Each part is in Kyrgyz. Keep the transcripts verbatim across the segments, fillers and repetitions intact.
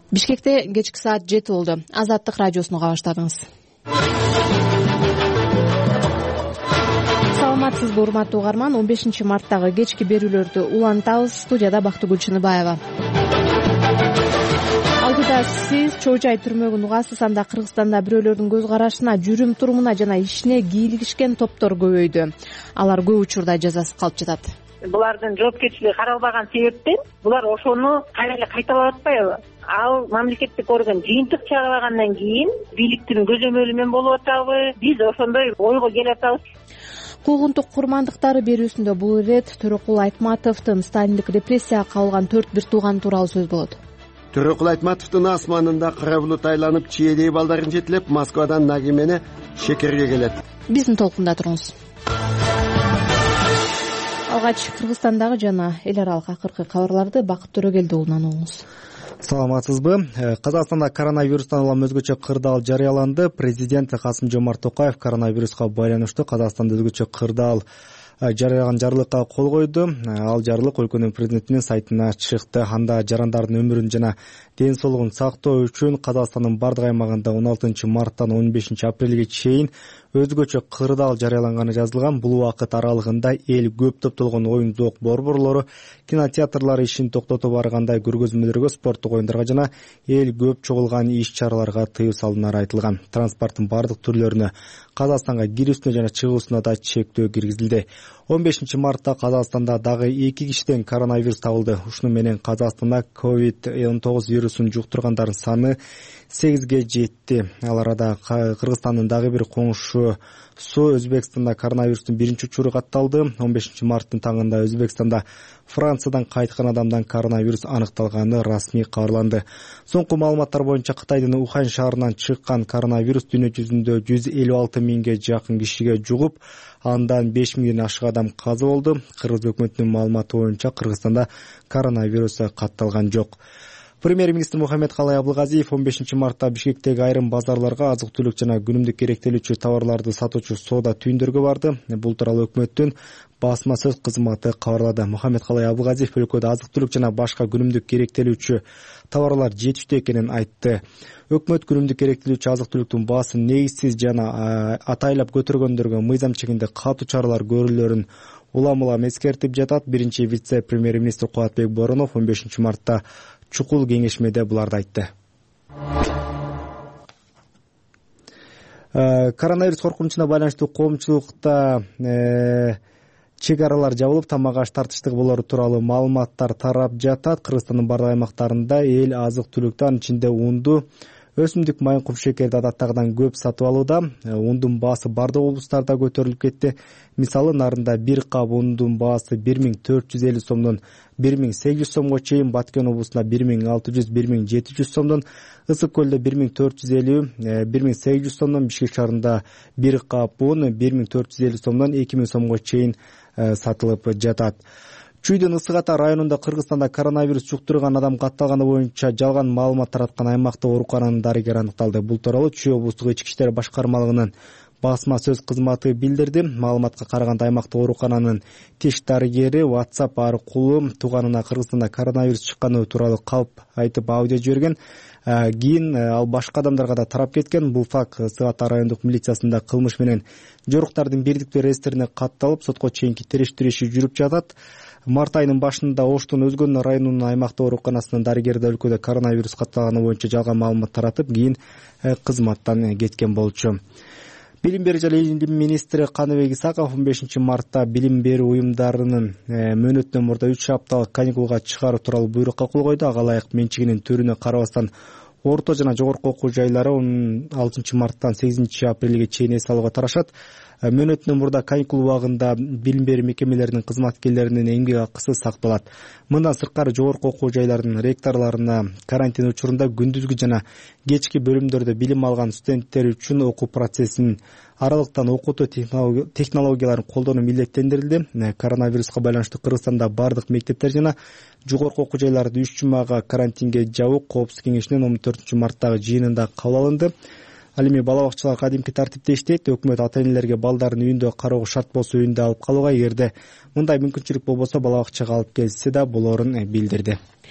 Бишкекте кечки саат жети болду. Азаттык радиосуну уга баштадыңыз. Саламатсызбы, урматтуу угарман. он бешинчи марттагы кечки берүүлөрдү улантабыз. Студияда Бактыгүл Чыныбаева. Алдыда сиз Чоочай түрмөгүн угасыз. Анда Кыргызстанда бирөөлөрдүн көз карашына, жүрүм турумуна жана ишине кийлигишкен топтор көбөйдү. Алар көп учурда жазасыз калып жатат. Булардын жоопкерчилиги каралбаган себептен булар ошону кайра эле кайталап атпайбы? Ал мамлекеттик орган жыйынтык чыгаргандан кийин бийликтин көзөмөлү менен болуп атабы? Биз ошондой ойго келип атабыз. Куугунтук курмандыктары берүүсүндө бул ирет Төрөкул Айтматовдун сталиндик репрессияга кабылган төрт бир тууган тууралуу сөз болот. Төрөкул Айтматовдун асманында кара булут айланып, чиелей балдарын жетилеп, Москвадан Нагимени шекерге келет. Биздин толкунда туруңуз. Алгач Кыргызстандагы жана эл аралык акыркы кабарларды Бакыт Төрөгелди уулунан угуңуз. Саламатсызбы. Казакстанда коронавирустан улам өзгөчө кырдаал жарыяланды. Президент Касым-Жомарт Токаев коронавируска байланыштуу Казакстанда өзгөчө кырдаал жарыялаган жарлыкка кол койду. Ал жарлык өлкөнүн президентинин сайтына чыкты. Анда жарандардын өмүрүн жана ден соолугун сактоо үчүн Казакстандын бардык аймагында он алтынчы марттан он бешинчи апрелге чейин өзгөчө кырдаал жарыяланганы жазылган. Бул убакыт аралыгында эл көп топтолгон оюн-зоок борборлору, кинотеатрлар ишин токтото баргандай көргөзмөлөргө, спорттук оюндарга жана эл көп чогулган иш-чараларга тыюу салынары айтылган. Транспорттун бардык түрлөрүнө, Казакстанга кирүүсүнө жана чыгуусуна да чектөө киргизилди. он бешинчи мартта Казакстанда дагы эки кишиден коронавирус табылды. Ушуну менен Казакстанда ковид он тогуз вирусун жуктургандардын саны сегизге жетти. Ал арада Кыргызстандын дагы бир коңшусу Өзбекстанда коронавирустун биринчи учуру катталды. он бешинчи марттын таңында Өзбекстанда Франциядан кайткан адамдан коронавирус аныкталганы расмий кабарланды. Соңку маалыматтар боюнча Кытайдын Ухань шаарынан чыккан коронавирус дүйнө жүзүндө жүз элүү алты миңге жакын кишиге жугуп, андан беш миңден ашык адам каза болду. Кыргыз өкмөтүнүн маалыматы боюнча Кыргызстанда коронавирус катталган жок. Премьер-министр Мухаммедкалый Абылгазиев он бешинчи мартта Бишкектеги айрым базарларга азык-түлүк жана күнүмдүк керектелүүчү товарларды сатуучу соода түйүндөргө барды. Бул тууралуу өкмөттүн басма сөз кызматы кабарлады. Мухаммедкалый Абылгазиев өлкөдө азык-түлүк жана башка күнүмдүк керектелүүчү товарлар жетиштүү экенин айтты. Өкмөт күнүмдүк керектелүүчү азык-түлүктүн баасын негизсиз жана атайлап көтөргөндөргө мыйзам чегинде катуу чаралар көрүлөрүн улам-улам эскертип жатат. Биринчи вице-премьер-министр Кубатбек Боронов он бешинчи мартта чукул кеңешмеде буларды айтты. Коронавирус коркунучуна байланыштуу коомчулукта чек аралар жабылып, тамак-аш тартыштык болору тууралуу маалыматтар тарап жатат. Кыргызстандын бардык аймактарында эл азык-түлүктү, анын ичинде унду, өсүмдүк майын, кум шекерди адаттагыдан көп сатып алууда. Ундун баасы бардык облустарда көтөрүлүп кетти. Мисалы, Нарында бир кап ундун баасы бир миң төрт жүз элүү сомдон бир миң сегиз жүз сомго чейин, Баткен облусунда бир миң алты жүз — бир миң жети жүз сомдон, Ысык көлдө бир миң төрт жүз элүү — бир миң сегиз жүз сомдон, Бишкек шаарында бир кап un бир миң төрт жүз элүү сомдон эки миң сомго чейин сатылып жатат. Чүйдүн Ысык Ата районунда Кыргызстанда коронавирус жуктурган адам катталганы боюнча жалган маалымат тараткан аймакта оорукананын дарыгери аныкталды. Бул тууралуу Чүй облустук ички иштер башкармалыгынын басма сөз кызматы билдирди. Маалыматка караганда, аймакта оорукананын тиш дарыгери WhatsApp аркылуу тууганына Кыргызстанда коронавирус чыкканы тууралуу калп айтып аудио жиберген. Кийин ал башка адамдарга да тарап кеткен. Бул факт Ысык Ата райондук милициясында кылмыш менен жоруктардын бирдиктүү реестрине катталып, сотко чейинки териштирүү иши жүрүп жатат. Март айынын башында Оштун Өзгөн районунун аймакта ооруканасынын дарыгери да өлкөдө коронавирус катталганы боюнча жалган маалымат таратып, кийин кызматтан кеткен болчу. Билим берүү жана илим министри Каныбек Исаков он бешинчи мартта билим берүү уюмдарынын мөөнөтүнөн мурда үч апталык каникулга чыгаруу тууралуу буйрукка кол койду. Ага ылайык менчигинин түрүнө карабастан орто жана жогорку окуу жайлары он алтынчы марттан сегизинчи апрелге чейин эс алууга тарашат. Мөөнөтүнөн мурда каникул убагында билим берүү мекемелеринин кызматкерлеринин эмгек акысы сакталат. Мындан сырткары жогорку окуу жайларынын ректорлоруна карантин учурунда күндүзгү жана кечки бөлүмдөрдө билим алган студенттер үчүн окуу процессин аралыктан окутуу технологияларын колдонуу милдеттендирилди. Коронавируска байланыштуу Кыргызстанда бардык мектептер жана жогорку окуу жайларды үч жумага карантинге жабуу Коопсуздук кеңешинин он төртүнчү марттагы жыйынында кабыл алынды. Ал эми бала бакчалар кадимки тартипте иштейт. Өкмөт ата-энелерге балдарын үйүндө кароого шарт болсо үйүндө алып калууга, эгерде мындай мүмкүнчүлүк болбосо бала бакчага алып келсе да болорун билдирди.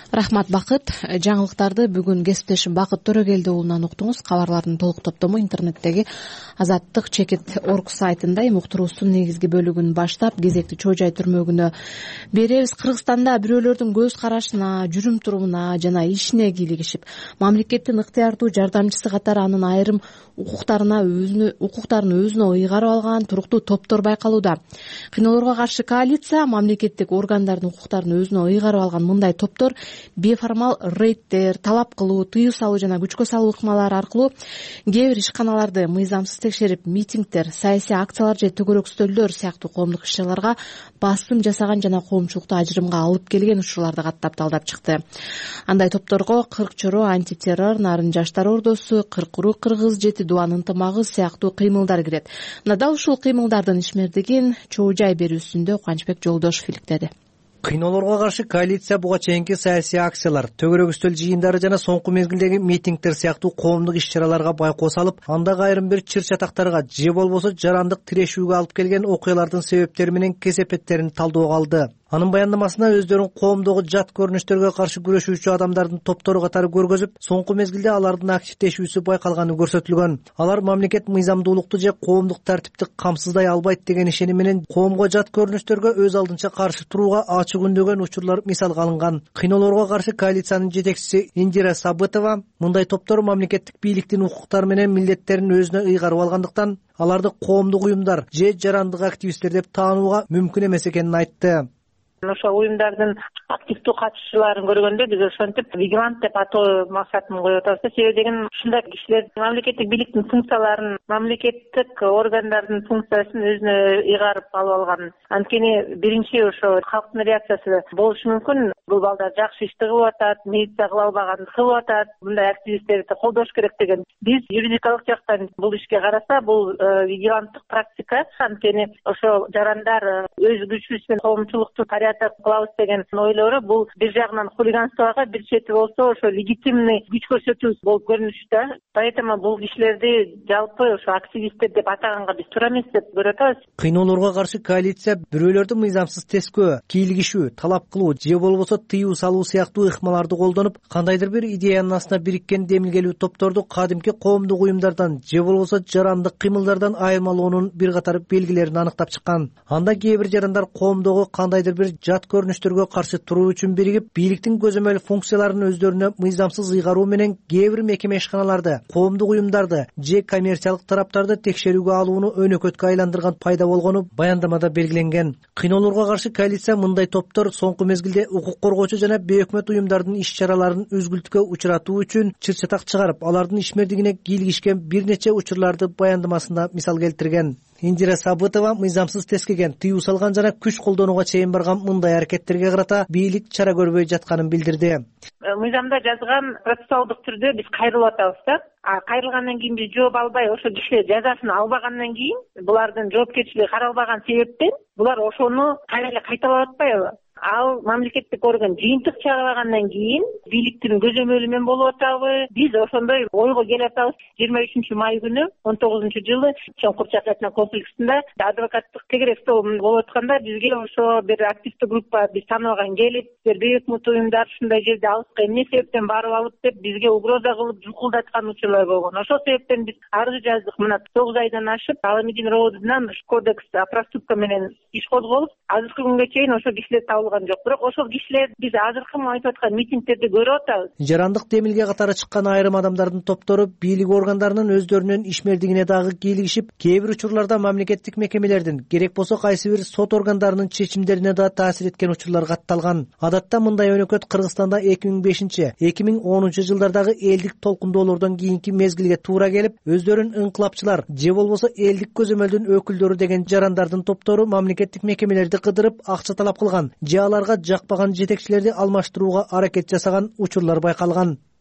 Рахмат, Бакыт. Жаңылыктарды бүгүн кесиптешим Бакыт Төрөгелди уулунан уктуңуз. Кабарлардын толук топтому интернеттеги Азаттык чекит орг сайтында эми уктуруубуздун негизги бөлүгүн баштап кезекти чоо жай түрмөгүнө беребиз. Кыргызстанда бирөөлөрдүн көз карашына, жүрүм турумуна жана ишине кийлигишип, мамлекеттин ыктыярдуу жардамчысы катары анын айрым укуктарына өзүнө укуктарын өзүнө ыйгарып алган туруктуу топтор байкалууда. Кыйноолорго каршы коалиция мамлекеттик органдардын укуктарын өзүнө ыйгарып алган мындай топтор беформал рейдтер, талап кылуу, тыюу салуу жана күчкө салуу ыкмалары аркылуу кээ бир ишканаларды мыйзамсыз текшерип, митингдер, саясий акциялар же төгөрөкстөлдөр сыяктуу коомдук иш-чараларга басым жасаган жана коомчулукту ажырымга алып келген учурларды каттап талдап чыкты. Андай топторго кырк чоро антитеррор, Нарын жаштар ордосу, кырк урук кыргыз, жети дубан ынтымагы сыяктуу кыймылдар кирет. Мына дал ушул кыймылдардын ишмердигин чоо жай берүүсүндө Кубанычбек Жолдошов иликтеди. Кыйноолорго каршы коалиция буга чейинки саясий акциялар, төгөрөк үстөл жыйындары жана соңку мезгилдеги митингдер сыяктуу коомдук иш-чараларга байкоо салып, андагы айрым бир чыр-чатактарга же болбосо жарандык тирешүүгө алып келген окуялардын себептери менен кесепеттерин талдоого алды. Анын баяндамасына өздөрүн коомдогу жат көрүнүштөргө каршы күрөшүүчү адамдардын топтору катары көргөзүп, соңку мезгилде алардын активдешүүсү байкалганы көрсөтүлгөн. Алар мамлекет мыйзамдуулукту же коомдук тартипти камсыздай албайт деген ишени менен коомго жат көрүнүштөргө өз алдынча каршы турууга ачык үндөгөн учурлар мисалга алынган. Кыйноолорго каршы коалициянын жетекчиси Индира Сабытова мындай топтор мамлекеттик бийликтин укуктары менен милдеттерин өзүнө ыйгарып алгандыктан аларды коомдук уюмдар же жарандык активисттер деп таанууга мүмкүн эмес экенин айтты. Ошо уюмдардын активдүү катышчыларын көргөндө биз ошентип вигилант деп атоо максатын коюп атабыз. Себеби деген ушундай кишилер мамлекеттик бийликтин функцияларын, мамлекеттик органдардын функциясын өзүнө ыйгарып алып алган. Анткени биринчи ошо калктын реакциясы болушу мүмкүн. Бул балдар жакшы ишти кылып атат, милиция кыла албаганды кылып атат, мындай активисттерди колдош керек деген. Биз юридикалык жактан бул ишке караса, бул вигиланттык практика. Анткени ошо жарандар өз күчүбүз менен коомчулукту кылабыз деген ойлору бул бир жагынан хулиганствого, бир чети болсо ошо легитимный күч көрсөтүү болуп көрүнүштө. Поэтому бул кишилерди жалпы ошо активисттер деп атаганга биз туура эмес деп көрүп атабыз. Кыйноолорго каршы коалиция бирөөлөрдү мыйзамсыз тескөө, кийлигишүү, талап кылуу же болбосо тыюу салуу сыяктуу ыкмаларды колдонуп, кандайдыр бир идеянын астына бириккен демилгелүү топторду кадимки коомдук уюмдардан же болбосо жарандык кыймылдардан айырмалоонун бир катар белгилерин аныктап чыккан. Анда кээ бир жарандар коомдогу кандайдыр бир жат көрүнүштөргө каршы туруу үчүн биригип, бийликтин көзөмөл функцияларын өздөрүнө мыйзамсыз ыйгаруу менен кээ бир мекеме ишканаларды, коомдук уюмдарды же коммерциялык тараптарды текшерүүгө алууну өнөкөткө айландырган пайда болгону баяндамада белгиленген. Кыйноолорго каршы коалиция мындай топтор соңку мезгилде укук коргоочу жана бейөкмөт уюмдардын иш-чараларын үзгүлтүккө учуратуу үчүн чыр-чатак чыгарып, алардын ишмердигине кийлигишкен бир нече учурларды баяндамасында мисал келтирген. Индира Сабытова мыйзамсыз тескеген, тыюу салган жана күч колдонууга чейин барган мындай аракеттерге карата бийлик чара көрбөй жатканын билдирди. Мыйзамда жазган процессуалдык түрдө биз кайрылып атабыз да. А кайрылгандан кийин биз жооп албай, ошо кишилер жазасын албагандан кийин, булардын жоопкерчилиги каралбаган себептен булар ошону кайра эле кайталап атпайбы? Ал мамлекеттик орган жыйынтык чыгаргандан кийин бийликтин көзөмөлү менен болуп атабы? Биз ошондой ойго келип атабыз. жыйырма үчүнчү май күнү он тогузунчу жылы Чоңкурчак этно комплексинде адвокаттык тегеректөө болуп атканда бизге ошо бир активдүү группа биз тааныбаган келип, бир бейөкмөт уюмдар ушундай жерде алыска эмне себептен барып алып деп бизге угроза кылып жукулдаткан учурлар болгон. Ошол себептен биз арыз жаздык. Мына тогуз айдан ашып, Аламедин роодунан кодекс о проступка менен иш козголуп, азыркы күнгө чейин ошо кишилер жок. Бирок ошол кишилер биз азыркы айтып аткан митингдерди көрүп атабыз. Жарандык демилге катары чыккан айрым адамдардын топтору бийлик органдарынын өздөрүнүн ишмердигине дагы кийлигишип, кээ бир учурларда мамлекеттик мекемелердин, керек болсо кайсы бир сот органдарынын чечимдерине да таасир эткен учурлар катталган. Адатта мындай өнөкөт Кыргызстанда эки миң бешинчи эки миң онунчу жылдардагы элдик толкундоолордон кийинки мезгилге туура келип, өздөрүн ыңкылапчылар же болбосо элдик көзөмөлдүн өкүлдөрү деген жарандардын топтору мамлекеттик мекемелерди кыдырып акча талап кылган же аларга жакпаган жетекчилерди алмаштырууга аракет жасаган учурлар байкалган.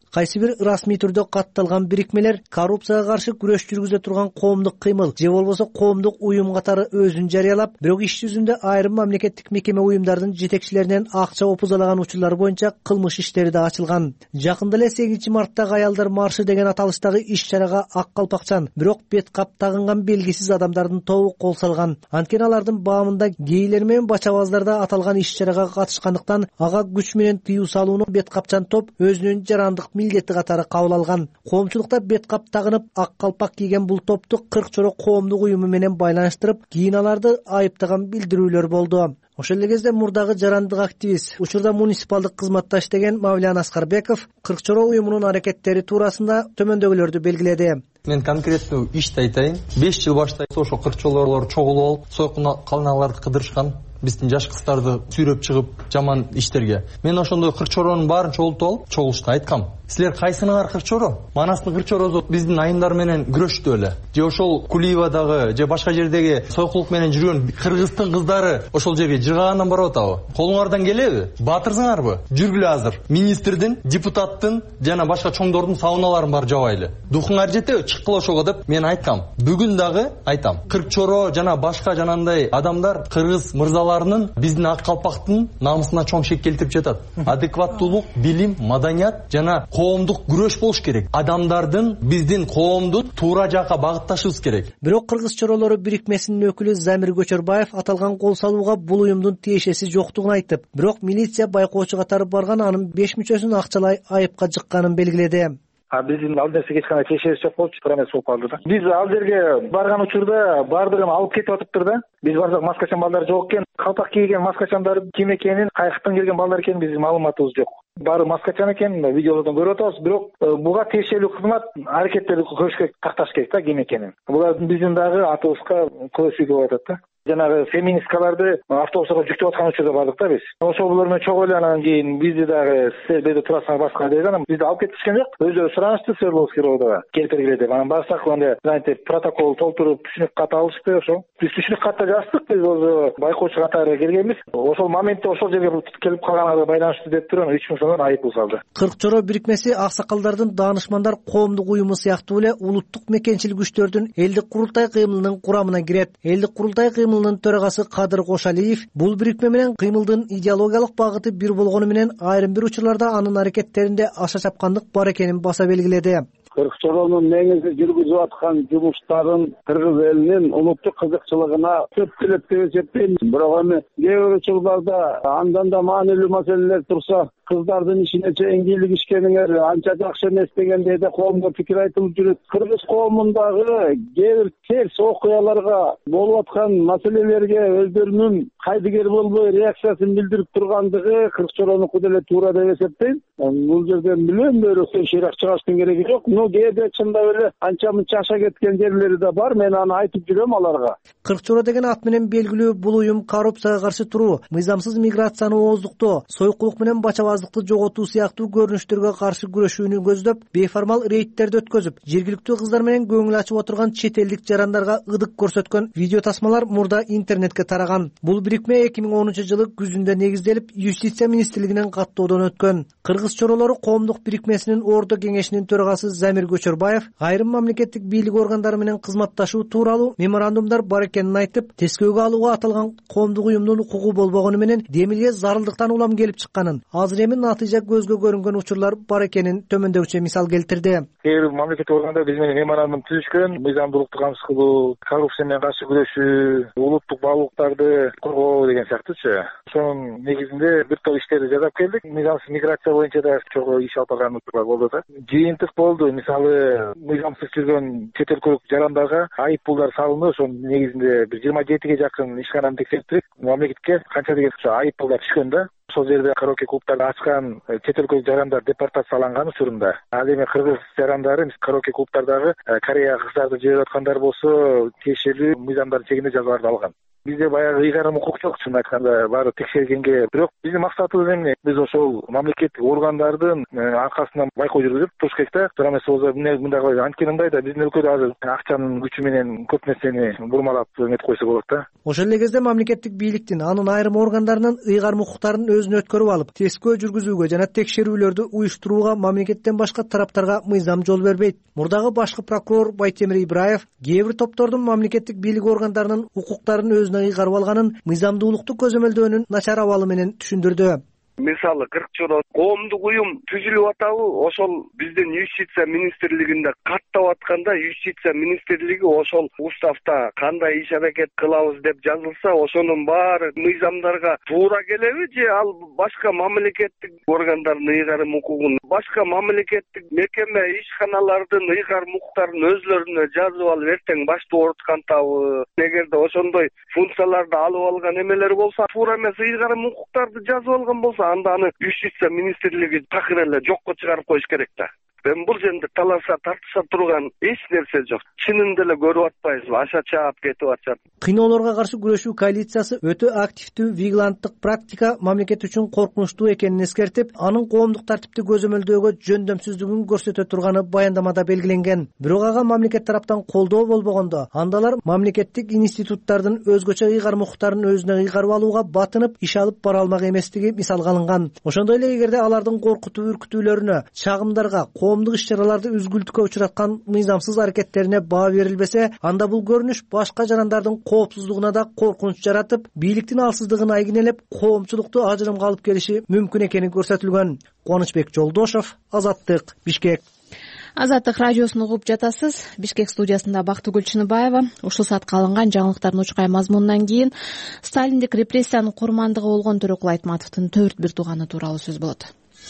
Кайсы бир расмий түрдө катталган бирикмелер коррупцияга каршы күрөш жүргүзө турган коомдук кыймыл же болбосо коомдук уюм катары өзүн жарыялап, бирок иш жүзүндө айрым мамлекеттик мекеме уюмдардын жетекчилеринен акча опузалаган учурлар боюнча кылмыш иштери да ачылган. Жакында эле сегизинчи марттагы аялдар маршы деген аталыштагы иш-чарага ак калпакчан, бирок бет кап тагынган белгисиз адамдардын тобу кол салган. Анткени алардын баамында гейлер менен бачабаздар да аталган иш-чарага катышкандыктан ага күч менен тыюу салууну бет капчан топ өзүнүн жарандык милдети катары кабыл алган. Коомчулукта бет кап тагынып ак калпак кийген бул топту кырк чоро коомдук уюму менен байланыштырып, кийин аларды айыптаган билдирүүлөр болду. Ошол эле кезде мурдагы жарандык активист, учурда муниципалдык кызматта иштеген Мавлян Аскарбеков кырк чоро уюмунун аракеттери туурасында төмөндөгүлөрдү белгиледи. Мен конкреттүү ишти айтайын. беш жыл башта ошо кырк чолорлор чогулуп алып, сойкун калналарды кыдырышкан. Биздин жаш кыздарды сүйрөп чыгып жаман иштерге. Мен ошондой кырк чоронун баарын чогултуп алып, чогулушта айткам. Силер кайсыңар кырк чоро? Манастын кырк чоросу биздин айымдар менен күрөштү эле. Же ошол Кулиевадагы же башка жердеги сойкулук менен жүргөн кыргыздын кыздары ошол жерге жыргагандан барып атабы? Колуңардан келеби? Батырсыңарбы? Жүргүлө азыр. Министрдин, депутаттын жана башка чоңдордун сауналарын бар жабайлы. Духуңар жетеби? Чыккыла ошого деп мен айткам. Бүгүн дагы айтам. кырк чоро жана башка жанандай адамдар кыргыз мырзаларынын биздин ак калпактын намысына чоң шек келтирип жатат. Адекваттуулук, билим, маданият жана коомдук күрөш болуш керек. Адамдардын биздин коомду туура жакка багытташыбыз керек. Бирок кыргыз чоролору бирикмесинин өкүлү Замир Көчөрбаев аталган кол салууга бул уюмдун тиешеси жоктугун айтып, бирок милиция байкоочу катары барган анын беш мүчөсүн акчалай айыпка жыкканын белгиледи. А биздин ал нерсеге эч кандай тиешебиз жок болчу, промес болуп калды да. Биз ал жерге барган учурда баардыгын алып кетип атыптыр да. Биз барсак маскачан балдар жок экен, калпак кийген маскачандар ким экенин, кайяктан келген балдар экенин биздин маалыматыбыз жок. Баары маскачан экен, видеолордон көрүп атабыз, бирок буга тиешелүү кызмат аракеттерди көрүш керек, такташ керек да ким экенин. Булар биздин дагы атыбызга көзсүз болуп атат да. Жанагы феминисткаларды автобустарга жүктөп аткан учурда бардык да биз. Ошол булар менен чогуу эле анан кийин бизди дагы силер бул жерде турасыңар башка деди, анан бизди алып кетишкен жок. Өздөрү суранышты Свердловский районуга келип бергиле деп. Анан барсак анда знаете протокол толтуруп түшүнүк кат алышты ошо. Биз түшүнүк катта жаздык, биз ошо байкоочу катары келгенбиз. Ошол моментте ошол жерге келип калганга байланыштуу деп туруп үч миң сомдон айып салды. кырк чоро бирикмеси аксакалдардын, даанышмандар коомдук уюму сыяктуу эле улуттук мекенчил күчтөрдүн элдик курултай кыймылынын курамына кирет. Элдик курултай кыймылынын төрагасы Кадыр Кошалиев бул бирикме менен кыймылдын идеологиялык багыты бир болгону менен айрым бир учурларда анын аракеттеринде аша чапкандык бар экенин баса белгиледи. кырк чоронун негизи жүргүзүп аткан жумуштарын кыргыз элинин улуттук кызыкчылыгына көп келет деп эсептейм. Бирок эми кээ бир учурларда андан да маанилүү маселелер турса, кыздардын ишине чейин кийлигишкениңер анча жакшы эмес дегендей да коомго пикир айтылып жүрөт. Кыргыз коомундагы кээ бир терс окуяларга болуп аткан маселелерге өздөрүнүн кайдыгер болбой реакциясын билдирип тургандыгы кырк чоронуку деле туура деп эсептейм. Бул жерде мүлөн бөлөктөн шыйрак чыгаштын кереги жок. Но кээде чындап эле анча мынча аша кеткен жерлери да бар. Мен аны айтып жүрөм аларга. кырк чоро деген ат менен белгилүү бул уюм коррупцияга каршы туруу, мыйзамсыз миграцияны ооздуктоо, сойкулук менен бачабаздыкты жоготуу сыяктуу көрүнүштөргө каршы күрөшүүнү көздөп, бейформал рейдтерди өткөзүп, жергиликтүү кыздар менен көңүл ачып отурган чет элдик жарандарга ыдык көрсөткөн видео тасмалар мурда интернетке тараган. Бул бирикме эки миң онунчу жылы күзүндө негизделип, Юстиция министрлигинин каттоодон өткөн. Кыргыз чоролору коомдук бирикмесинин Ордо кеңешинин төрагасы Замир Көчөрбаев айрым мамлекеттик бийлик органдары менен кызматташуу тууралуу меморандумдар бар экенин айтып, тескөөгө алууга аталган коомдук уюмдун укугу болбогону менен демилге зарылдыктан улам келип чыкканын, азыр эми натыйжа көзгө көрүнгөн учурлар бар экенин төмөндөгүчө мисал келтирди. Кээ бир мамлекеттик органдар биз менен меморандум түзүшкөн, мыйзамдуулукту камсыз кылуу, коррупция менен каршы күрөшүү, улуттук баалуулуктарды коргоо деген сыяктуучу. Ошонун негизинде бир топ иштерди жасап келдик. Мыйзамсыз миграция боюнча да чогуу иш алып барган учурлар болду да. Жыйынтык болду. Мисалы, мыйзамсыз жүргөн чет өлкөлүк жарандарга айып пулдар салынды. Ошонун негизинде бир жыйырма жетиге жакын ишкананы текшерттик. Мамлекетке канча деген айып пулдар түшкөн да. Ошол жерде караоке клубтарды ачкан чет өлкөлүк жарандар депортацияланган учурунда. Ал эми кыргыз жарандары караоке клубтардагы Корея кыздарды жиберип аткандар болсо, тиешелүү мыйзамдардын чегинде жазаларды алган. бизде баягы ыйгарым укук жок, чын айтканда баары текшергенге. Бирок биздин максатыбыз эмне? Биз ошол мамлекеттик органдардын аркасынан байкоо жүргүзүп туруш керек да. Туура эмес болсо мындай кылайбыз. Анткени мындайда биздин өлкөдө азыр акчанын күчү менен көп нерсени бурмалап эметип койсо болот да. Ошол эле кезде мамлекеттик бийликтин анын айрым органдарынын ыйгарым укуктарын өзүнө өткөрүп алып, тескөө жүргүзүүгө жана текшерүүлөрдү уюштурууга мамлекеттен башка тараптарга мыйзам жол бербейт. Мурдагы башкы прокурор Байтемир Ибраев кээ бир топтордун мамлекеттик бийлик органдарынын укуктарын өзүнө ыйгарып алганын мыйзамдуулукту көзөмөлдөөнүн начар абалы менен түшүндүрдү. Мисалы кырк жоло коомдук уюм түзүлүп атабы, ошол биздин юстиция министрлигинде каттап атканда юстиция министрлиги ошол уставда кандай иш аракет кылабыз деп жазылса, ошонун баары мыйзамдарга туура келеби же ал башка мамлекеттик органдардын ыйгарым укугун, башка мамлекеттик мекеме ишканалардын ыйгарым укуктарын өзлөрүнө жазып алып эртең башты ооруткантабы? Эгерде ошондой функцияларды алып алган эмелер болсо, туура эмес ыйгарым укуктарды жазып алган болсо, анда аны юстиция министрлиги такыр эле жокко чыгарып коюш керек да. Эми бул жерде таласа тартыша турган эч нерсе жок. Чынында эле көрүп атпайсызбы? Аша чаап кетип атышат. Кыйноолорго каршы күрөшүү коалициясы өтө активдүү вигиланттык практика мамлекет үчүн коркунучтуу экенин эскертип, анын коомдук тартипти көзөмөлдөөгө жөндөмсүздүгүн көрсөтө турганы баяндамада белгиленген. Бирок ага мамлекет тараптан колдоо болбогондо, андалар мамлекеттик институттардын өзгөчө ыйгарым укуктарын өзүнө ыйгарып алууга батынып, иш алып бара алмак эместиги мисалга алынган. Ошондой эле эгерде алардын коркутуу үркүтүүлөрүнө, чагымдарга, коомдук иш-чараларды үзгүлтүккө учраткан мыйзамсыз аракеттерине баа берилбесе, анда бул көрүнүш башка жарандардын коопсуздугуна да коркунуч жаратып, бийликтин алсыздыгын айгинелеп, коомчулукту ажырымга алып келиши мүмкүн экени көрсөтүлгөн. Кубанычбек Жолдошов, Азаттык, Бишкек. Азаттык радиосун угуп жатасыз. Бишкек студиясында Бактыгүл Чыныбаева. Ушул саатка алынган жаңылыктардын учкай мазмунунан кийин сталиндик репрессиянын курмандыгы болгон Төрөкул Айтматовдун төрт бир тууганы тууралуу сөз болот.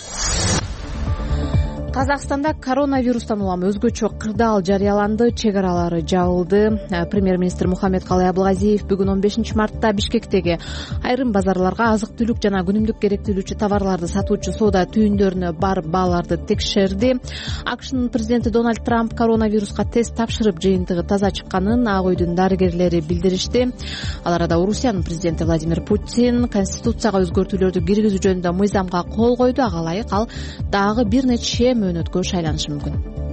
Казакстанда коронавирустан улам өзгөчө кырдаал жарыяланды, чек аралары жабылды. Премьер-министр Мухаммед Калай Абылгазиев бүгүн он бешинчи мартта Бишкектеги айрым базарларга азык-түлүк жана күнүмдүк керектүүлүүчү товарларды сатуучу соода түйүндөрүнө барып бааларды текшерди. АКШнын президенти Дональд Трамп коронавируска тест тапшырып, жыйынтыгы таза чыкканын Ак үйдүн дарыгерлери билдиришти. Ал арада Орусиянын президенти Владимир Путин Конституцияга өзгөртүүлөрдү киргизүү жөнүндө мыйзамга кол койду. Ага ылайык ал дагы бир нече мөөнөткө шайланышы мүмкүн.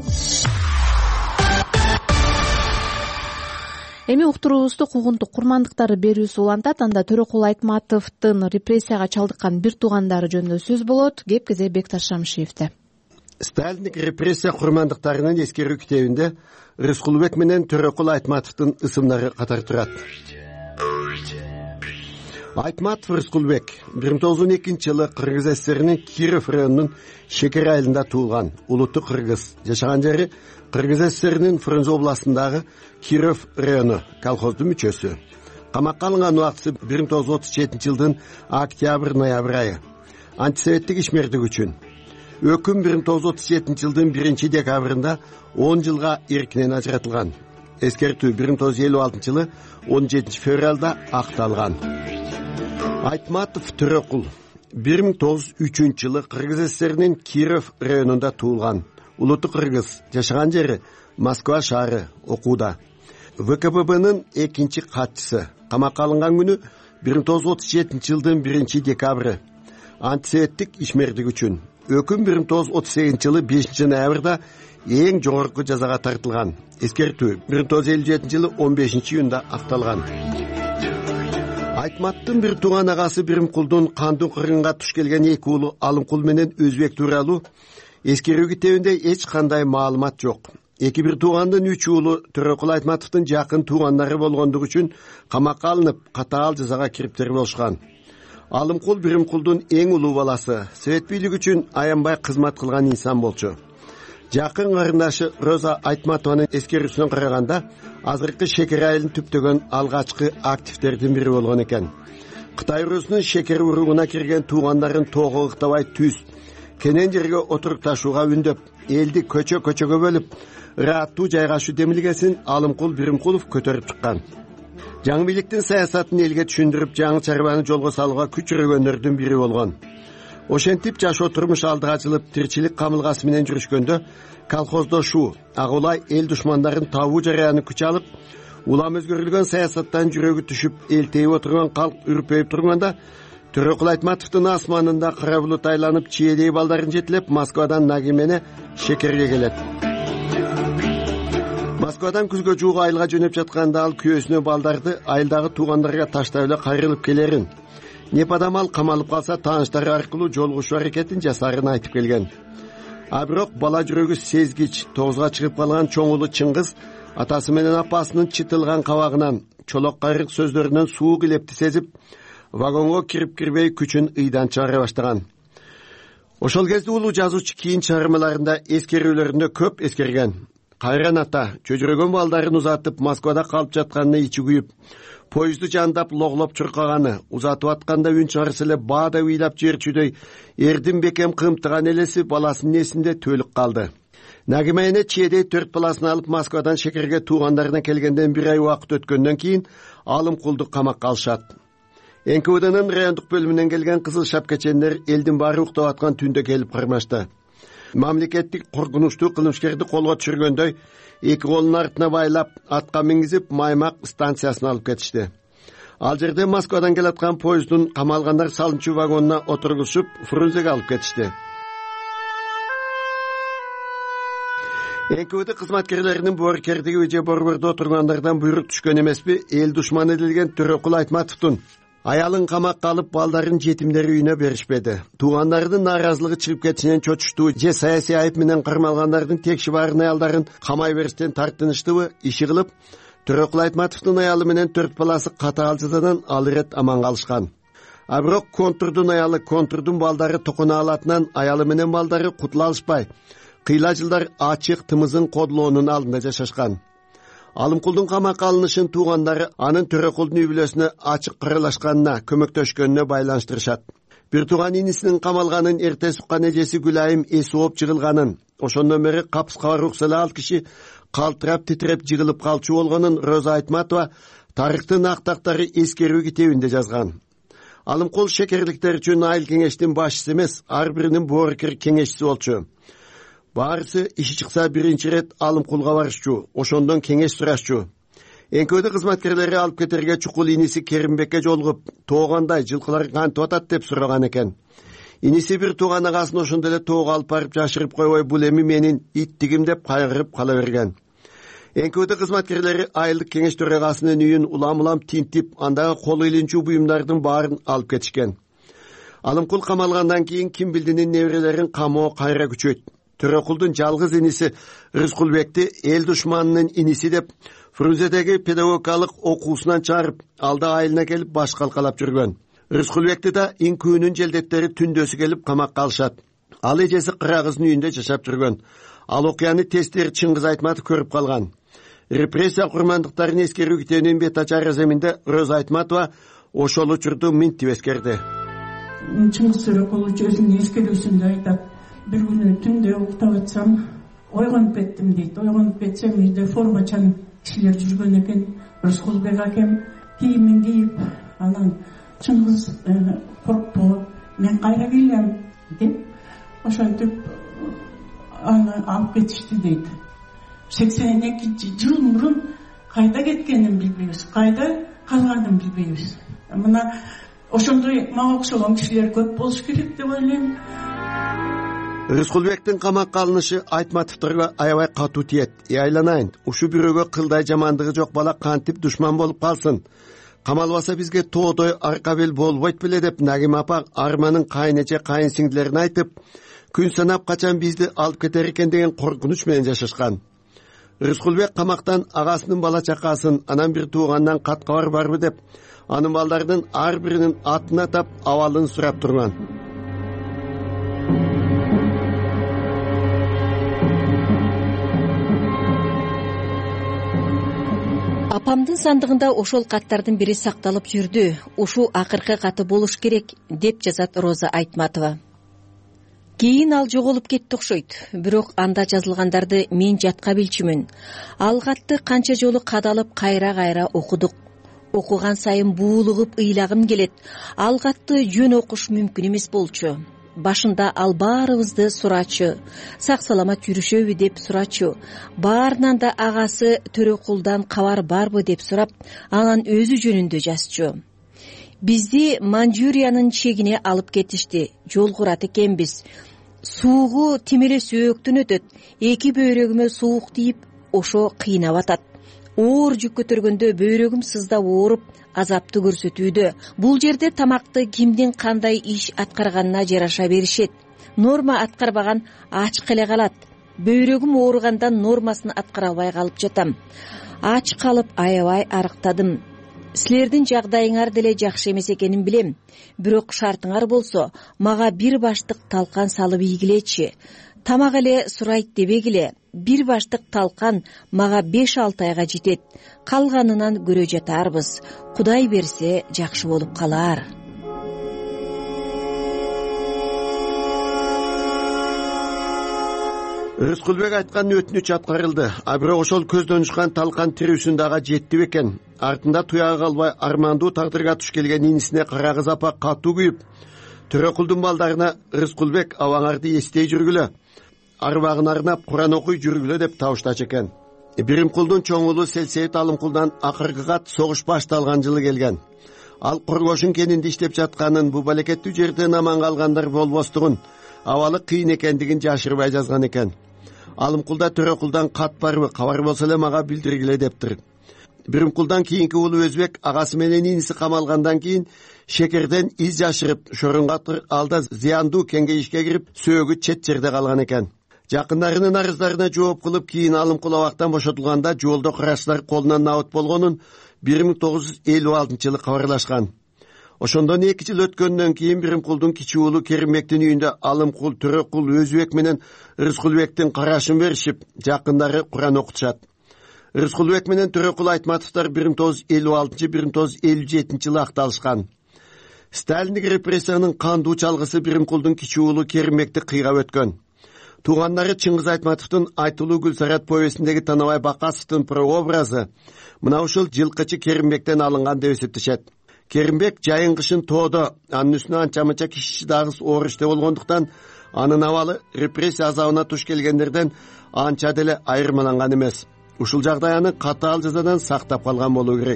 Эми уктуруубузду куугунтук курмандыктары берүүсү улантат. Анда Төрөкул Айтматовдун репрессияга чалдыккан бир туугандары жөнүндө сөз болот. Кеп кезе Бекташ Шамшиевде. Сталиндик репрессия курмандыктарынын эскерүү китебинде Рыскулбек менен Төрөкул Айтматовдун ысымдары катар турат. Айтматов Рыскулбек бир миң тогуз жүз он экинчи жылы Кыргыз ССРинин Киров районунун Шекер айылында туулган. Улуттуу кыргыз. Жашаган жери Кыргыз ССРинин Фрунзе областындагы Киров району, колхоздун мүчөсү. Камакка алынган убактысы бир миң тогуз жүз отуз жетинчи жылдын октябрь-ноябрь айы. Антисоветтик ишмердик үчүн. Өкүм бир миң тогуз жүз отуз жетинчи жылдын биринчи декабрында он жылга эркинен ажыратылган. Эскертүү бир миң тогуз жүз элүү алтынчы жылы он жетинчи февралда акталган. Айтматов Төрөкул бир миң тогуз жүз үчүнчү жылы Кыргыз ССРинин Киров районунда туулган. Улуттуу кыргыз. Жашаган жери Москва шаары, окууда. ВКПБнын экинчи катчысы. Камакка алынган күнү бир миң тогуз жүз отуз жетинчи жылдын биринчи декабры. Антисоветтик ишмердик үчүн. Өкүм бир миң тогуз жүз отуз сегизинчи жылы бешинчи ноябрда эң жогорку жазага тартылган. Эскертүү бир миң тогуз жүз элүү жетинчи жылы он бешинчи июнда акталган. Айтматтын бир тууган агасы Биримкулдун кандуу кыргынга туш келген эки уулу Алымкул менен Өзбек тууралуу эскерүү китебинде эч кандай маалымат жок. Эки бир туугандын үч уулу Төрөкул Айтматовдун жакын туугандары болгондугу үчүн камакка алынып, катаал жазага кириптер болушкан. Алымкул Биримкулдун эң улуу баласы, совет бийлиги үчүн аянбай кызмат кылган инсан болчу. Жакын карындашы Роза Айтматованын эскерүүсүнөн караганда, азыркы Шекер айылын түптөгөн алгачкы активдердин бири болгон экен. Кытай урусунун Шекер уругуна кирген туугандарын тоого ыктабай түз, кенен жерге отурукташууга үндөп, элди көчө-көчөгө бөлүп, ыраттуу жайгашуу демилгесин Алымкул Биримкулов көтөрүп чыккан. Жаңы бийликтин саясатын элге түшүндүрүп, жаңы чарбаны жолго салууга күч жүргөндөрдүн бири болгон. Ошентип жашоо турмуш алдыга жылып, тирчилик камылгасы менен жүрүшкөндө, колхоздошуу, ак улай эл душмандарын табуу жарыяны күч алып, учурда Шекер айылында жашоо менен улам өзгөрүлгөн саясаттан жүрөгү түшүп элтейип отурган калк үрпөйүп турганда Төрөкул Айтматовдун асманында кара булут айланып чиедей балдарын жетилеп Москвадан Нагимени Шекерге келет. Москвадан күзгө жуук айылга жөнөп жатканда ал күйөөсүнө балдарды айылдагы туугандарга таштап эле кайрылып келерин, непадам ал камалып калса тааныштары аркылуу жолугушуу аракетин жасаарын айтып келген. А бирок бала жүрөгү сезгич, тогузга чыгып калган чоң уулу Чыңгыз атасы менен апасынын чытылган кабагынан, чолок кайрык сөздөрүнөн суук илепти сезип, вагонго кирип-кирбей күчүн ыйдан чыгара баштаган. Ошол кезде улуу жазуучу кийин чыгармаларында эскерүүлөрүндө көп эскерген. Кайран ата чөжүрөгөн балдарын узатып Москвада калып жатканына ичи күйүп, поезду жандап логлоп чуркаганы, узатып атканда үн чыгарса эле баада ыйлап жиберчүдөй эрдин бекем кымтыган элеси баласынын эсинде түөлүк калды. Нагима эне чиедей төрт баласын алып Москвадан Шекерге туугандарына келгенден бир ай убакыт өткөндөн кийин Алымкулду камакка алышат. эн ка вэ днын райондук бөлүмүнөн келген кызыл шапкачендер элдин баары уктап аткан түндө келип кармашты. Мамлекеттик коркунучтуу кылмышкерди колго түшүргөндөй эки колун артына байлап, атка мингизип Маймак станциясына алып кетишти. Ал жерде Москвадан келаткан поезддун камалгандар салымчу вагонуна отургузуп, Фрунзеге алып кетишти. эн ка вэ кызматкерлеринин боорукердиги же борбордо отургандардан буйрук түшкөн эмеспи, эл душманы делген Төрөкул Айтматовдун аялын камакка алып балдарын жетимдер үйүнө беришпеди. Туугандардын нааразылыгы чыгып кетишинен чочуштуу же саясий айып менен кармалгандардын текши баарын аялдарын камай бериштен тартыныштыбы иши кылып, Төрөкул Айтматовдун аялы менен төрт баласы катаал жазадан ал ирет аман калышкан. А бирок контурдун аялы, контурдун балдары токуна алатынан аялы менен балдары кутула алышпай, кыйла жылдар ачык тымызын кодулоонун алдында жашашкан. Алымкулдун камакка алынышын туугандары анын Төрөкулдун үй бүлөсүнө ачык кырылашканына, көмөктөшкөнүнө байланыштырышат. Бир тууган инисинин камалганын эрте суккан эжеси Гүлайым эси ооп жыгылганын, ошондон бери капс кабар укса эле ал киши калтырап титиреп жыгылып калчу болгонун Роза Айтматова тарыхтын актактары эскерүү китебинде жазган. Алымкул шекерликтер үчүн айыл кеңештин башчысы эмес, ар биринин боорукер кеңешчиси болчу. Баарысы иши чыкса биринчи ирет Алымкулга барышчу, ошондон кеңеш сурашчу. эн ка вэ кызматкерлери алып кетерге чукул иниси Керимбекке жолугуп, тоогандай жылкылар кантип атат деп сураган экен. Иниси бир тууган агасын ошондо эле тоого алып барып жашырып койбой, бул эми менин иттигим деп кайгырып кала берген. эн ка вэ кызматкерлери айылдык кеңеш төрагасынын үйүн улам-улам тинтип, андагы кол ыйлынчуу буюмдардын баарын алып кетишкен. Алымкул камалгандан кийин ким билдинин неберелерин камоо кайра күчөйт. Төрөкулдун жалгыз иниси Рыскулбекти эл душманынын иниси деп Фрунзедеги педагогикалык окуусунан чыгарып, алда айылына келип баш калкалап жүргөн. Рыскулбекти да инкүүнүн желдеттери түндөсү келип камакка алышат. Ал эжеси кырагыздын үйүндө жашап жүргөн. Ал окуяны тестер Чыңгыз Айтматов көрүп калган. Репрессия курмандыктарын эскерүү китебинин бет ачар эземинде Роза Айтматова ошол учурду минтип эскерди. Чыңгыз Төрөкулович өзүнүн эскерүүсүндө айтат: бир күнү түндө уктап атсам, ойгонуп кеттим дейт. Ойгонуп кетсем, үйдө формачан кишилер жүргөн экен. Рыскулбек акем кийимин кийип, анан Чыңгыз коркпо, мен кайра келем деп, ошентип аны алып кетишти дейт. сексен экинчи жыл мурун кайда кеткенин билбейбиз, кайда калганын билбейбиз. Мына ошондой мага окшогон кишилер көп болуш керек деп ойлойм. Рыскулбектин камакка алынышы Айтматовторго аябай катуу тиет. И айланайын, ушу бирөөгө кылдай жамандыгы жок бала кантип душман болуп калсын? Камалбаса бизге тоодой арка бел болбойт беле деп Нагима апа арманын кайнече кайын сиңдилерине айтып, күн санап качан бизди алып кетер экен деген коркунуч менен жашашкан. Рыскулбек камактан агасынын бала чакасын, анан бир туугандан кат кабар барбы деп, анын балдарынын ар биринин атын атап, абалын сурап турган. Апамдын сандыгында ошол каттардын бири сакталып жүрдү. Ушу акыркы каты болуш керек, деп жазат Роза Айтматова. Кийин ал жоголуп кетти окшойт. Бирок анда жазылгандарды мен жатка билчүмүн. Ал катты канча жолу кадалып кайра-кайра окудук. Окуган сайын буулугуп ыйлагым келет. Ал катты жөн окуш мүмкүн эмес болчу. башында ал баарыбызды сурачу, сак саламат жүрүшөбү деп сурачу. Баарынан да агасы Төрөкулдан кабар барбы деп сурап, анан өзү жөнүндө жазчу. Бизди Манчжуриянын чегине алып кетишти. Жол курат экенбиз. Суугу тимеле сөөктөн өтөт. Эки бөйрөгүмө суук тийип, ошо кыйнап атат. Оор жүк көтөргөндө бөйрөгүм сыздап ооруп, азапты көрсөтүүдө. Бул жерде тамакты кимдин кандай иш аткарганына жараша беришет. Норма аткарбаган ач эле калат. Бөйрөгүм ооругандан нормасын аткара албай калып жатам. Ач калып аябай арыктадым. Силердин жагдайыңар деле жакшы эмес экенин билем. Бирок шартыңар болсо, мага бир баштык талкан салып ийгилечи. Тамак эле сурайт дебегиле. Бир баштык талкан мага беш алты айга жетет. Калганынан көрө жатарбыз. Кудай берсе жакшы болуп калар. Рыскулбек айткан өтүнүч аткарылды. А бирок ошол көздөн учкан талкан тирүүсүн дагы жетти бекен. Артында туяга калбай армандуу тагдырга туш келген инисине кара кыз апа катуу күйүп, Төрөкулдун балдарына Рыскулбек абаңарды эстей жүргүлө, арбагын арнап Куран окуй жүргүлө деп табыштачу экен. Биримкулдун чоң уулу Селсейит Алымкулдан акыркы кат согуш башталган жылы келген. Ал Кургошун кенинде иштеп жатканын, бу балекеттүү жерден аман калгандар болбостугун, абалы кыйын экендигин жашырбай жазган экен. Алымкулда Төрөкулдан кат барбы, кабар болсо эле мага билдиргиле дептир. Биримкулдан кийинки уулу Өзбек агасы менен иниси камалгандан кийин шекерден из жашырып, шороңгатыр алда зыяндуу кеңейишке кирип, сөөгү чет жерде калган экен. Жакындарынын арыздарына жооп кылып, кийин Алымкул абактан бошотулганда жолдо карашчылар колунан набыт болгонун бир миң тогуз жүз элүү алтынчы жылы кабарлашкан. Ошондон эки жыл өткөндөн кийин Биримкулдун кичи уулу Керимбектин үйүндө Алымкул, Төрөкул, Өзбек менен Рыскулбектин карашын беришип, жакындары Куран окутушат. Рыскулбек менен Төрөкул Айтматовдор бир миң тогуз жүз элүү алтынчы — бир миң тогуз жүз элүү жетинчи жылы акталышкан. Сталиндик репрессиянын кандуу чалгысы Биримкулдун кичи уулу Керимбекти кыйгап өткөн. Туугандары Чыңгыз Айтматовдун Айтылуу Гүлсарат повестиндеги Танабай Бакасовдун прообразы мына ушул жылкычы Керимбектен алынган деп эсептешет. Керимбек жайын кышын тоодо, анын үстүнө анча мынча киши дагы оор иште болгондуктан анын абалы репрессия азабына туш келгендерден анча деле айырмаланган эмес. Ушул жагдай аны катаал жазадан сактап калган болуу керек.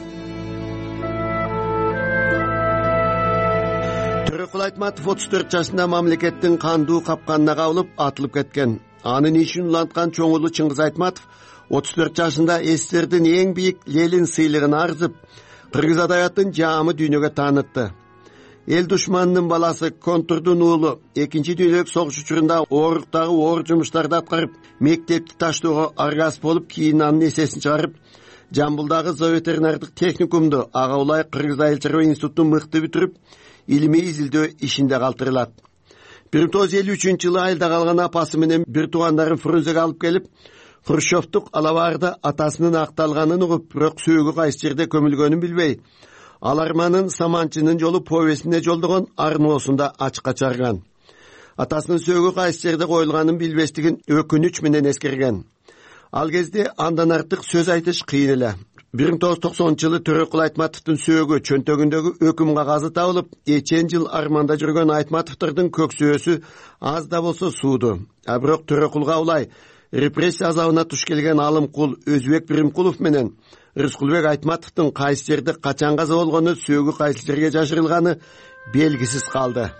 Төрөкул Айтматов отуз төрт жашында мамлекеттин кандуу капканына кабылып атылып кеткен. Анын ишин уланткан чоң уулу Чыңгыз Айтматов отуз төрт жашында СССРдин эң бийик Ленин сыйлыгын арзып, кыргыз адабиятын жаамы дүйнөгө таанытты. Эл душманынын баласы Контурдун уулу экинчи дүйнөлүк согуш учурунда ооруктагы оор жумуштарды аткарып, мектепти таштоого аргас болуп, кийин анын эсесин чыгарып, Жамбылдагы зооветеринардык техникумду, ага улай Кыргыз айыл чарба институтун мыкты бүтүрүп, илимий изилдөө ишинде калтырылат. бир миң тогуз жүз элүү үчүнчү жылы айылда калган апасы менен бир туугандарын Фрунзеге алып келип, Хрущевдук алабаарда атасынын акталганын угуп, бирок сөөгү кайсы жерде көмүлгөнүн билбей, ал арманын Саманчынын жолу повестине жолдогон арноосунда ачыкка чыгарган. Атасынын сөөгү кайсы жерде коюлганын билбестигин өкүнүч менен эскерген. Ал кезде андан артык сөз айтыш кыйын эле. бир миң тогуз жүз токсонунчу жылы Төрөкул Айтматовдун сөөгү чөнтөгүндөгү өкүм кагазы табылып, эчен жыл арманда жүргөн Айтматовдордун көксөөсү аз да болсо сууду. А бирок Төрөкулга улай репрессия азабына туш келген Алымкул, Өзбек Биримкулов менен Рыскулбек Айтматовдун кайсы жерде качан каза болгону, сөөгү кайсы жерге жашырылганы белгисиз калды.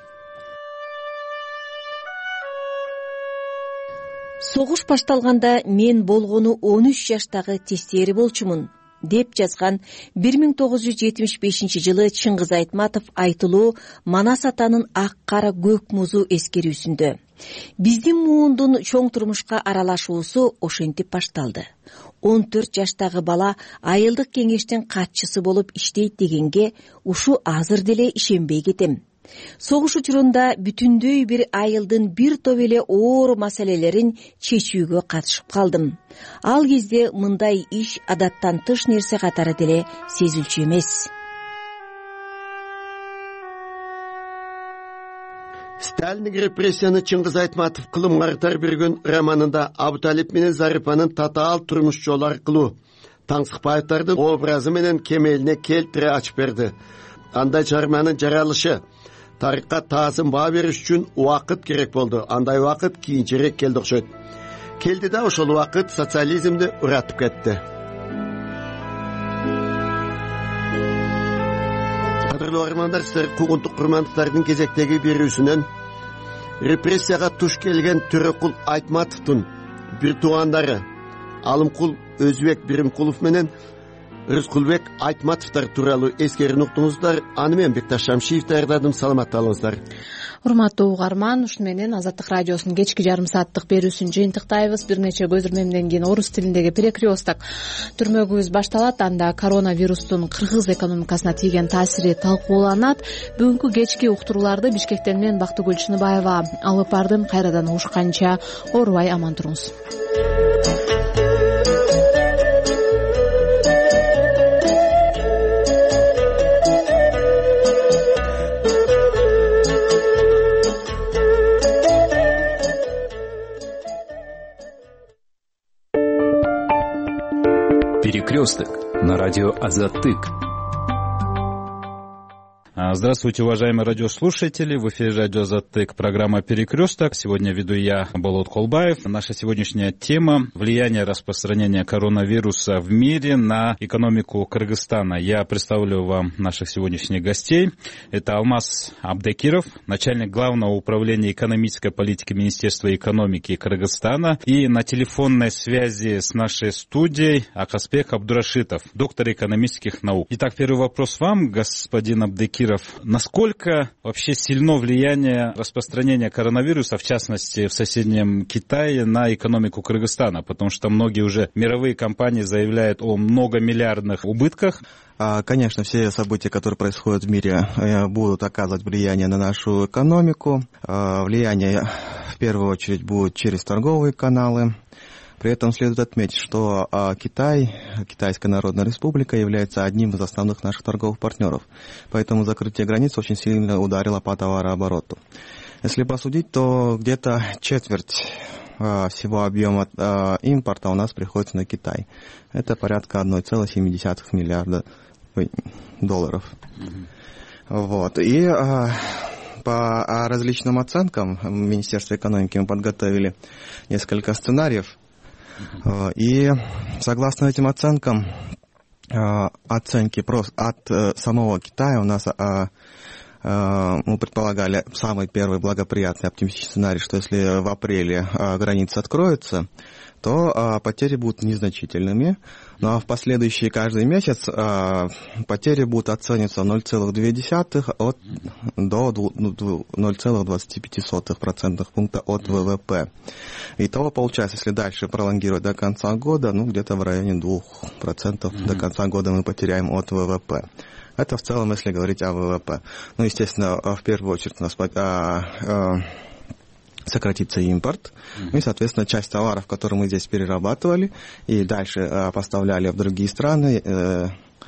Согуш башталганда мен болгону он үч жаштагы тестери болчумун, деп жазган бир миң тогуз жүз жетимиш бешинчи жылы Чыңгыз Айтматов Айтылуу Манас атанын ак кара көк музу эскерүүсүндө. Биздин муундун чоң турмушка аралашуусу ошентип башталды. он төрт жаштагы бала айылдык кеңештин катчысы болуп иштейт дегенге ушу азыр деле ишенбей кетем. Согуш учурунда бүтүндөй бир айылдын бир топ эле оор маселелерин чечүүгө катышып калдым. Ал кезде мындай иш адаттан тыш нерсе катары деле сезилчү эмес. Сталиндик репрессияны Чыңгыз Айтматов кылым картар бирген романында Абуталип менен Зарипанын татаал турмуш жолу аркылуу Таңсыкбаевдардын образы менен кемелине келтире ачып берди. Андай чыгарманын жаралышы тарыхка таасым баа бериш үчүн убакыт керек болду. Андай убакыт кийинчерээк келди окшойт. Келди да ошол убакыт социализмди уратып кетти. Кадырлуу армандар, силер куугунтук курмандыктардын кезектеги бирүүсүнөн репрессияга туш келген Төрөкул Айтматовдун бир туугандары Алымкул Өзбек Биримкулов менен Рыскулбек Айтматовдор тууралуу эскерин уктуңуздар. Аны мен Бекташ Шамшиев даярдадым. Саламатта болуңуздар. Урматтуу угарман, ушу менен Азаттык радиосунун кечки жарым сааттык берүүсүн жыйынтыктайбыз. Бир нече көзөрмөмдөн кийин орус тилиндеги перекресток түрмөгүбүз башталат. Анда коронавирустун кыргыз экономикасына тийген таасири талкууланат. Бүгүнкү кечки уктурууларды Бишкектен мен Бактыгүл Чыныбаева алып бардым. Кайрадан угушканча оорубай аман туруңуз. Перекресток на радио Азаттык. Здравствуйте, уважаемые радиослушатели. В эфире радио Азаттык, программа «Перекресток». Сегодня веду я, Болот Колбаев. Наша сегодняшняя тема – влияние распространения коронавируса в мире на экономику Кыргызстана. Я представлю вам наших сегодняшних гостей. Это Алмаз Абдекиров, начальник Главного управления экономической политики Министерства экономики Кыргызстана. И на телефонной связи с нашей студией Акаспек Абдурашитов, доктор экономических наук. Итак, первый вопрос вам, господин Абдекиров. Насколько вообще сильно влияние распространения коронавируса, в частности в соседнем Китае, на экономику Кыргызстана? Потому что многие уже мировые компании заявляют о многомиллиардных убытках. Конечно, все события, которые происходят в мире, будут оказывать влияние на нашу экономику. Влияние в первую очередь будет через торговые каналы. При этом следует отметить, что Китай, Китайская Народная Республика, является одним из основных наших торговых партнеров. Поэтому закрытие границ очень сильно ударило по товарообороту. Если посудить, то где-то четверть всего объема импорта у нас приходится на Китай. Это порядка одна целая семь десятых миллиарда долларов. Mm-hmm. Вот. И по различным оценкам Министерства экономики мы подготовили несколько сценариев. И согласно этим оценкам, оценки от самого Китая у нас мы предполагали самый первый благоприятный оптимистический сценарий, что если в апреле границы откроются, то потери будут незначительными. Ну а в последующий каждый месяц потери будут оцениваться ноль целых две десятых от, до ноль целых двадцать пять сотых процентных пункта от ВВП. Итого получается, если дальше пролонгировать до конца года, ну где-то в районе двух процентов mm-hmm. до конца года мы потеряем от ВВП. Это в целом, если говорить о ВВП. Ну, естественно, в первую очередь у нас а, а, сократится импорт. Mm-hmm. И, соответственно, часть товаров, которые мы здесь перерабатывали и дальше а, поставляли в другие страны, э,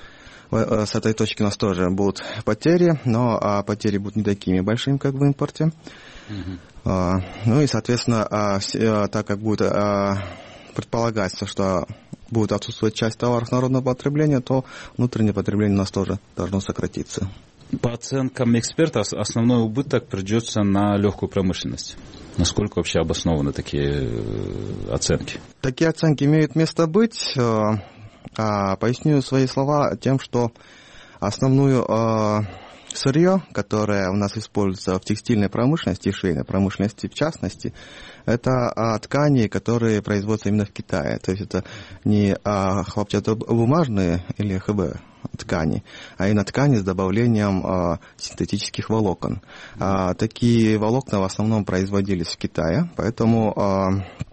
с этой точки у нас тоже будут потери, но а, потери будут не такими большими, как в импорте. Mm-hmm. А, ну и, соответственно, а, а, так как будет а, предполагаться, что будет отсутствовать часть товаров народного потребления, то внутреннее потребление у нас тоже должно сократиться. По оценкам экспертов, основной убыток придется на легкую промышленность. Насколько вообще обоснованы такие оценки? Такие оценки имеют место быть. Поясню свои слова тем, что основную сырье, которое у нас используется в текстильной промышленности и швейной промышленности в частности, это а, ткани, которые производятся именно в Китае. То есть это не а, хлопчатобумажные или ХБ ткани, а именно ткани с добавлением а, синтетических волокон. А, такие волокна в основном производились в Китае, поэтому а,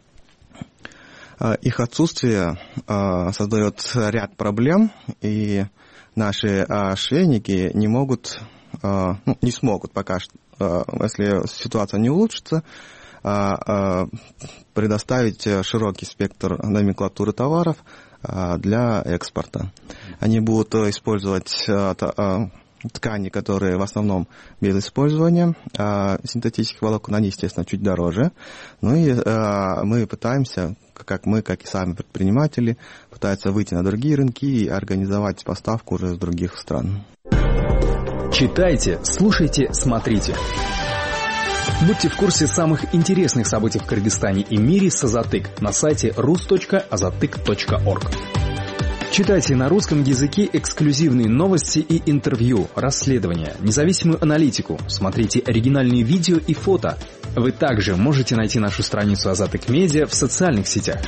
а, их отсутствие а, создает ряд проблем, и наши а, швейники не могут, а, ну, не смогут пока что, а, если ситуация не улучшится, а, а, предоставить широкий спектр номенклатуры товаров а, для экспорта. Они будут использовать а, а, ткани, которые в основном без использования а, синтетических волокон, они, естественно, чуть дороже. Ну и а, мы пытаемся, как мы, как и сами предприниматели, пытаются выйти на другие рынки и организовать поставку уже из других стран. Читайте, слушайте, смотрите. Будьте в курсе самых интересных событий в Кыргызстане и мире с Азатык на сайте рус точка азатык точка орг. Читайте на русском языке эксклюзивные новости и интервью, расследования, независимую аналитику, смотрите оригинальные видео и фото. Вы также можете найти нашу страницу Азатык Медиа в социальных сетях.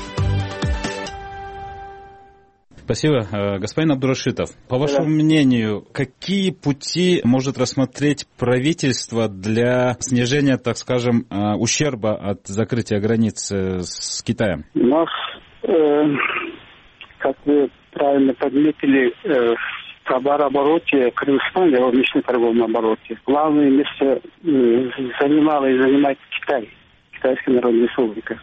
Спасибо. Господин Абдурашитов, по вашему да. мнению, какие пути может рассмотреть правительство для снижения, так скажем, ущерба от закрытия границ с Китаем? У нас, э, как вы правильно подметили, э, в товарообороте Кыргызстана, в внешнем торговом обороте, главное место э, занимала и занимает Китай. Китайская Народная Республика.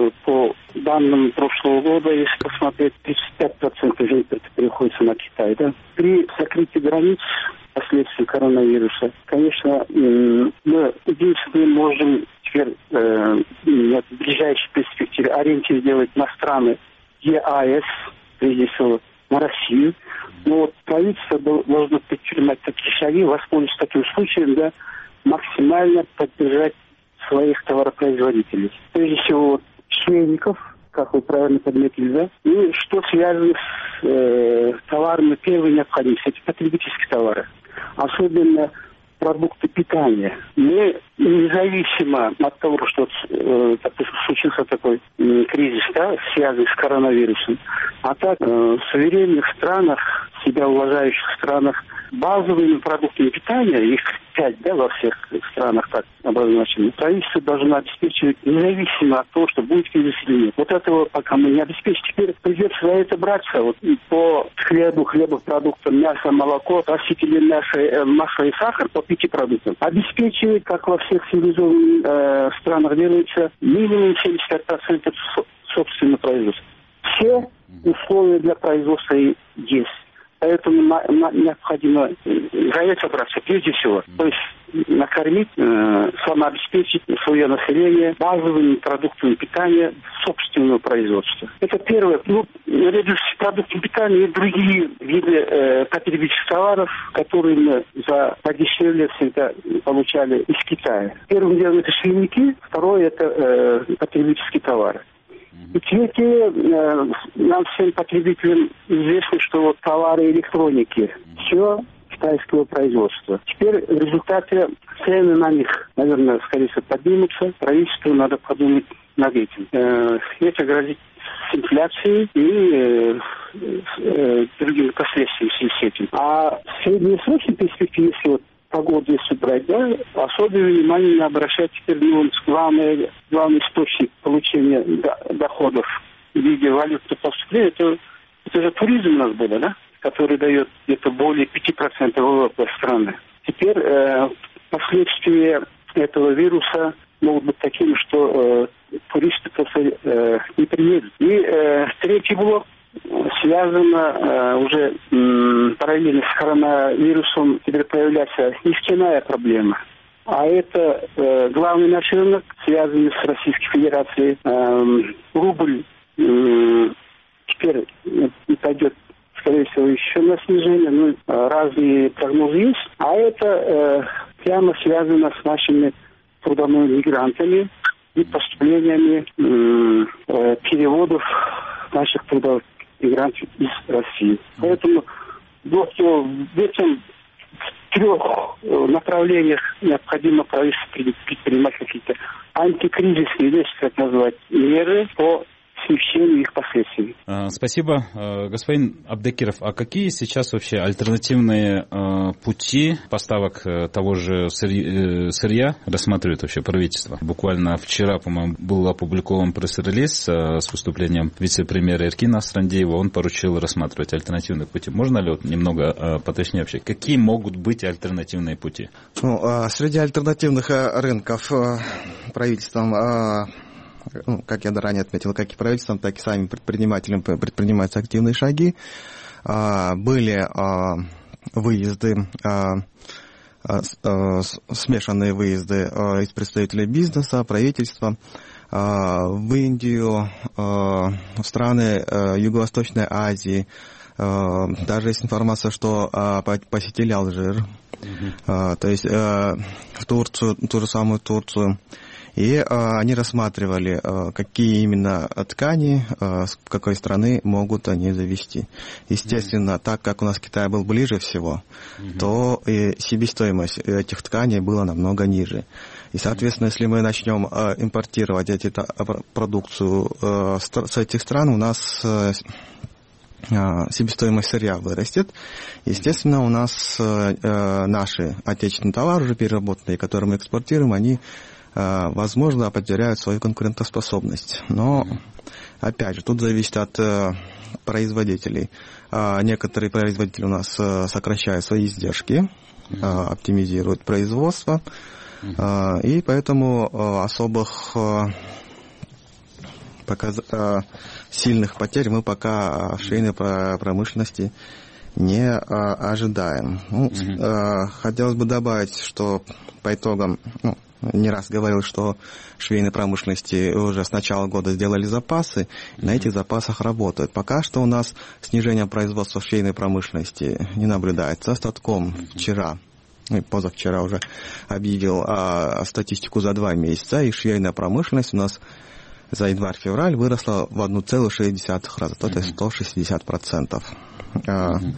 По данным прошлого года, если посмотреть, тридцать пять процентов импорта приходится на Китай. Да? При закрытии границ последствий коронавируса, конечно, мы единственное можем теперь э, в ближайшей перспективе ориентир сделать на страны ЕАЭС, прежде всего на Россию. Но вот правительство должно предпринимать такие шаги, воспользоваться таким случаем, да, максимально поддержать своих товаропроизводителей. Прежде всего, швейников, как вы правильно подметили, да, и что связано с э, товарами первой необходимости, это потребительские товары. Особенно продукты питания. Мы, независимо от того, что э, случился такой э, кризис, да, связанный с коронавирусом, а так э, в суверенных странах, себя уважающих странах, базовыми продуктами питания, их пять, да, во всех странах так обозначено, правительство должно обеспечивать независимо от того, что будет кризис или нет. Вот этого пока мы не обеспечим. Теперь придется за это браться. Вот по хлебу, хлебопродуктам, мясо, молоко, растительное мясо, масло и сахар по пяти продуктам. Обеспечивать, как во всех цивилизованных э, странах делается, минимум семьдесят пять процентов собственного производства. Все условия для производства есть. Поэтому на, на, необходимо за это браться прежде всего. То есть накормить, э, самообеспечить свое население базовыми продуктами питания собственного производства. Это первое. Ну, наряду с продуктами питания и другие виды э, потребительских товаров, которые мы за подешевле всегда получали из Китая. Первым делом это швейники, второе это э, потребительские товары. И третье, э, нам всем потребителям известно, что вот товары электроники, все китайского производства. Теперь в результате цены на них, наверное, скорее всего, поднимутся. Правительству надо подумать над этим. Э, это грозит с инфляцией и э, э, другими последствиями в связи с этим. А в среднесрочной перспективе, если вот погоду, если брать, да, особое внимание не обращать теперь ну, главный, главный источник получения доходов в виде валютных поступлений, это, это же туризм у нас был, да, который дает где-то более пяти процентов ВВП страны. Теперь э, последствия этого вируса могут быть такими, что э, туристы просто э, не приедут. И э, третий блок связано э, уже м, параллельно с коронавирусом теперь появляется нефтяная проблема. А это э, главный наш рынок, связанный с Российской Федерацией. Э, рубль э, теперь пойдет, скорее всего, еще на снижение. Ну, разные прогнозы есть. А это э, прямо связано с нашими трудовыми мигрантами и поступлениями э, э, переводов наших трудовых мигрантов из России. Поэтому вот, в этих трех направлениях необходимо правительству предпринимать какие-то антикризисные, если так назвать, меры по смягчению их последствий. Спасибо. Господин Абдекиров, а какие сейчас вообще альтернативные пути поставок того же сырья рассматривает вообще правительство? Буквально вчера, по-моему, был опубликован пресс-релиз с выступлением вице-премьера Эркина Асрандеева. Он поручил рассматривать альтернативные пути. Можно ли вот немного поточнее вообще? Какие могут быть альтернативные пути? Ну, среди альтернативных рынков правительством, ну, как я ранее отметил, как и правительством, так и самим предпринимателям предпринимаются активные шаги. Были выезды, смешанные выезды из представителей бизнеса, правительства в Индию, в страны Юго-Восточной Азии. Даже есть информация, что посетили Алжир. Uh-huh. То есть в Турцию, ту же самую Турцию. И а, они рассматривали, а, какие именно ткани, а, с какой страны могут они завести. Естественно, mm-hmm. так как у нас Китай был ближе всего, mm-hmm. то и себестоимость этих тканей была намного ниже. И, соответственно, mm-hmm. если мы начнем а, импортировать эти, а, продукцию а, с, с этих стран, у нас а, себестоимость сырья вырастет. Естественно, у нас а, наши отечественные товары, уже переработанные, которые мы экспортируем, они возможно, потеряют свою конкурентоспособность. Но, опять же, тут зависит от э, производителей. А некоторые производители у нас э, сокращают свои издержки, э, оптимизируют производство, э, и поэтому э, особых э, показ... э, сильных потерь мы пока в швейной промышленности не э, ожидаем. Ну, э, хотелось бы добавить, что по итогам... Ну, не раз говорил, что в швейной промышленности уже с начала года сделали запасы, и на этих запасах работают. Пока что у нас снижение производства в швейной промышленности не наблюдается. Статком вчера, ну, позавчера уже объявил а, статистику за два месяца, и швейная промышленность у нас за январь-февраль выросла в одна целая шесть десятых раза, то есть сто шестьдесят процентов. Mm-hmm.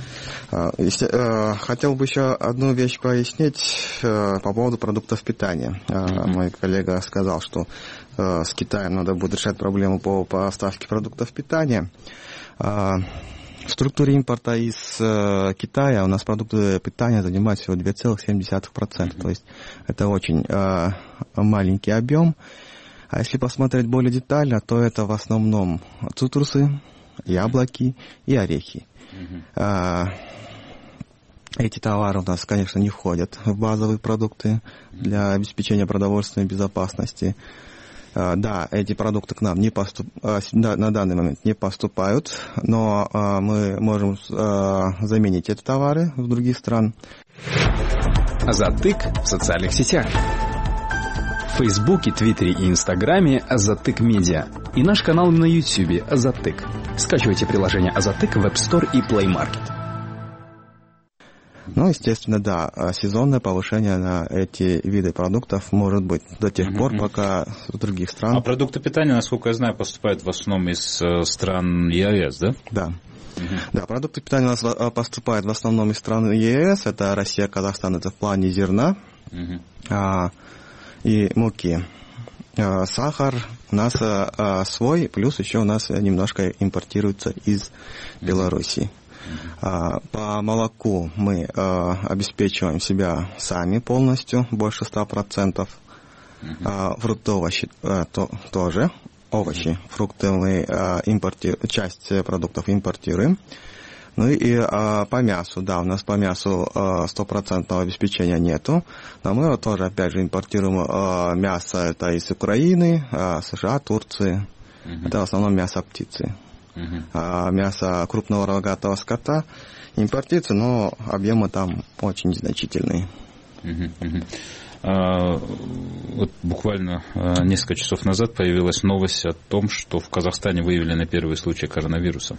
Uh, хотел бы еще одну вещь пояснить uh, по поводу продуктов питания. Uh, mm-hmm. Мой коллега сказал, что uh, с Китаем надо будет решать проблему по поставке продуктов питания. Uh, в структуре импорта из uh, Китая у нас продукты питания занимают всего два целых семь десятых процента. Mm-hmm. То есть это очень uh, маленький объем. А если посмотреть более детально, то это в основном цитрусы, яблоки и орехи. Uh-huh. А, эти товары у нас, конечно, не входят в базовые продукты для обеспечения продовольственной безопасности. А, да, эти продукты к нам не поступ... а, на данный момент не поступают, но а, мы можем а, заменить эти товары в других стран. Азатык в социальных сетях. В Фейсбуке, Твиттере и Инстаграме Азатык Медиа. И наш канал на Ютьюбе Азатык. Скачивайте приложение Азатык в App Store и Play Market. Ну, естественно, да, сезонное повышение на эти виды продуктов может быть до тех mm-hmm. пор, пока в других странах. А продукты питания, насколько я знаю, поступают в основном из стран ЕАЭС, да? Да. Mm-hmm. Да, продукты питания у нас поступают в основном из стран ЕАЭС. Это Россия, Казахстан, это в плане зерна. Mm-hmm. А, и муки. А, сахар у нас а, свой, плюс еще у нас немножко импортируется из Белоруссии. А, по молоку мы а, обеспечиваем себя сами полностью, больше ста процентов. А, фрукты, овощи а, то, тоже. Овощи, фрукты мы а, импортируем, часть продуктов импортируем. Ну и а, по мясу, да, у нас по мясу стопроцентного обеспечения нету, но мы вот тоже, опять же, импортируем а, мясо, это из Украины, а, США, Турции, uh-huh. это в основном мясо птицы. Uh-huh. А мясо крупного рогатого скота импортируется, но объемы там очень значительные. Uh-huh. Uh-huh. А, вот буквально а, несколько часов назад появилась новость о том, что в Казахстане выявлены первые случаи коронавируса.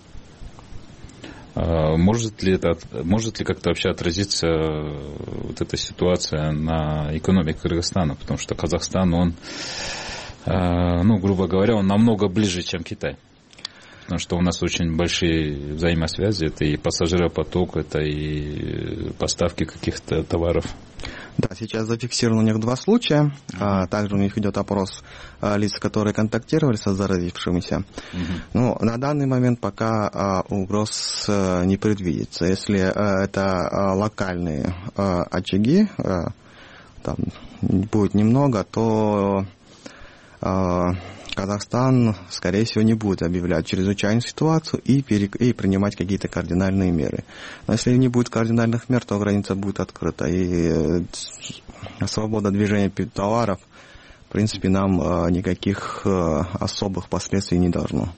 Может ли это, может ли как-то вообще отразиться вот эта ситуация на экономике Кыргызстана? Потому что Казахстан, он, ну, грубо говоря, он намного ближе, чем Китай. Потому что у нас очень большие взаимосвязи. Это и пассажиропоток, это и поставки каких-то товаров. Да, сейчас зафиксировано у них два случая. Uh-huh. А, также у них идет опрос а, лиц, которые контактировали со заразившимися. Uh-huh. Ну, на данный момент пока а, угроз а, не предвидится. Если а, это а, локальные а, очаги, а, там будет немного, то а, Казахстан, скорее всего, не будет объявлять чрезвычайную ситуацию и, перек... и принимать какие-то кардинальные меры. Но если не будет кардинальных мер, то граница будет открыта. И свобода движения товаров, в принципе, нам никаких особых последствий не должно.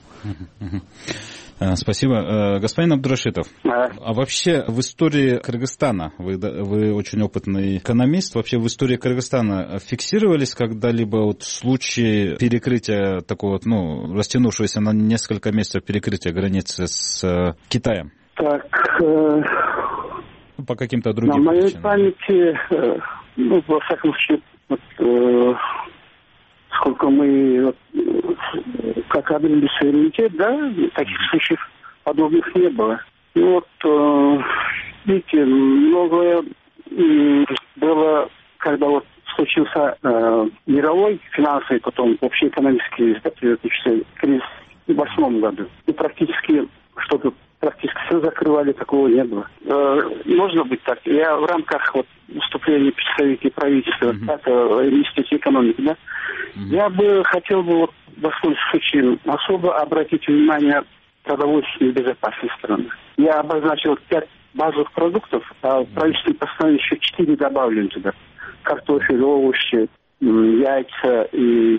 Спасибо. Господин Абдурашитов, а. а вообще в истории Кыргызстана, вы, вы очень опытный экономист, вообще в истории Кыргызстана фиксировались когда-либо вот случаи перекрытия такого, ну, растянувшегося на несколько месяцев перекрытия границы с Китаем? Так, э, по каким-то другим На моей причинам? памяти, ну, во всяком случае, вот, э, сколько мы вот, как обрели суверенитет, да, таких случаев подобных не было. Ну вот, э, видите, многое э, было, когда вот случился э, мировой финансовый, потом общеэкономический кризис, да, кризис в две тысячи восьмом году. И практически что-то практически все закрывали, такого не было. Э, можно быть так. Я в рамках вот, выступления представителей правительства, uh-huh. так, э, Министерства экономики, да, uh-huh. я бы хотел бы вот, воспользоваться случаем особо обратить внимание на продовольственную безопасность страны. Я обозначил пять базовых продуктов, а в правительственном постановлении еще четыре добавлены туда. Картофель, овощи, яйца и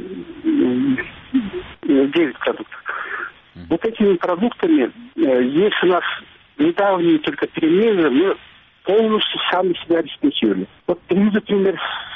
девять продуктов. Вот этими продуктами есть у нас недавние только перемены, мы полностью сами себя обеспечивали. Вот приведу пример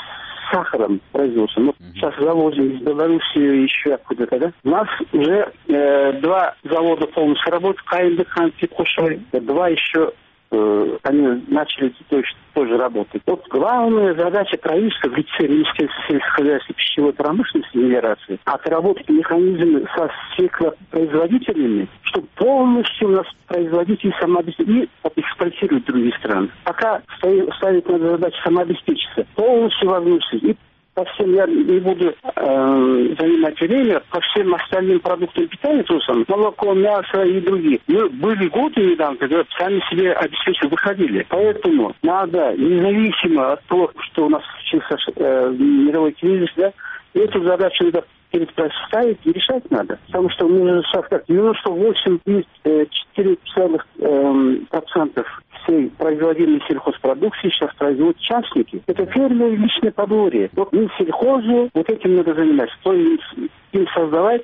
с сахаром производством. Вот uh-huh. сейчас завозим из Беларуси еще откуда-то, да? У нас уже э, два завода полностью работают, КНДК, Антикошевый, два еще э, они начали тоже, тоже работать. Вот главная задача правительства в лице Министерства сельского хозяйства и пищевой промышленности и мелиорации отработать механизмы со свеклопроизводителями, чтобы полностью у нас производители самообеспечили и экспортировать в другие страны. Пока ставить надо задачу самообеспечиться, полностью возможности и по всем, я не буду э, занимать время, по всем остальным продуктам питания, то самое, молоко, мясо и другие. Мы были годы недавно, когда сами себе обеспечили, выходили. Поэтому надо, независимо от того, что у нас случился э, мировой кризис, да, эту задачу надо перед правительством ставить и решать надо. Потому что мы как девяносто восемь целых четыре десятых процента всей производимой сельхозпродукции сейчас производят частники. Это фермеры личное подворье. Вот мы сельхозу вот этим надо заниматься. То есть им создавать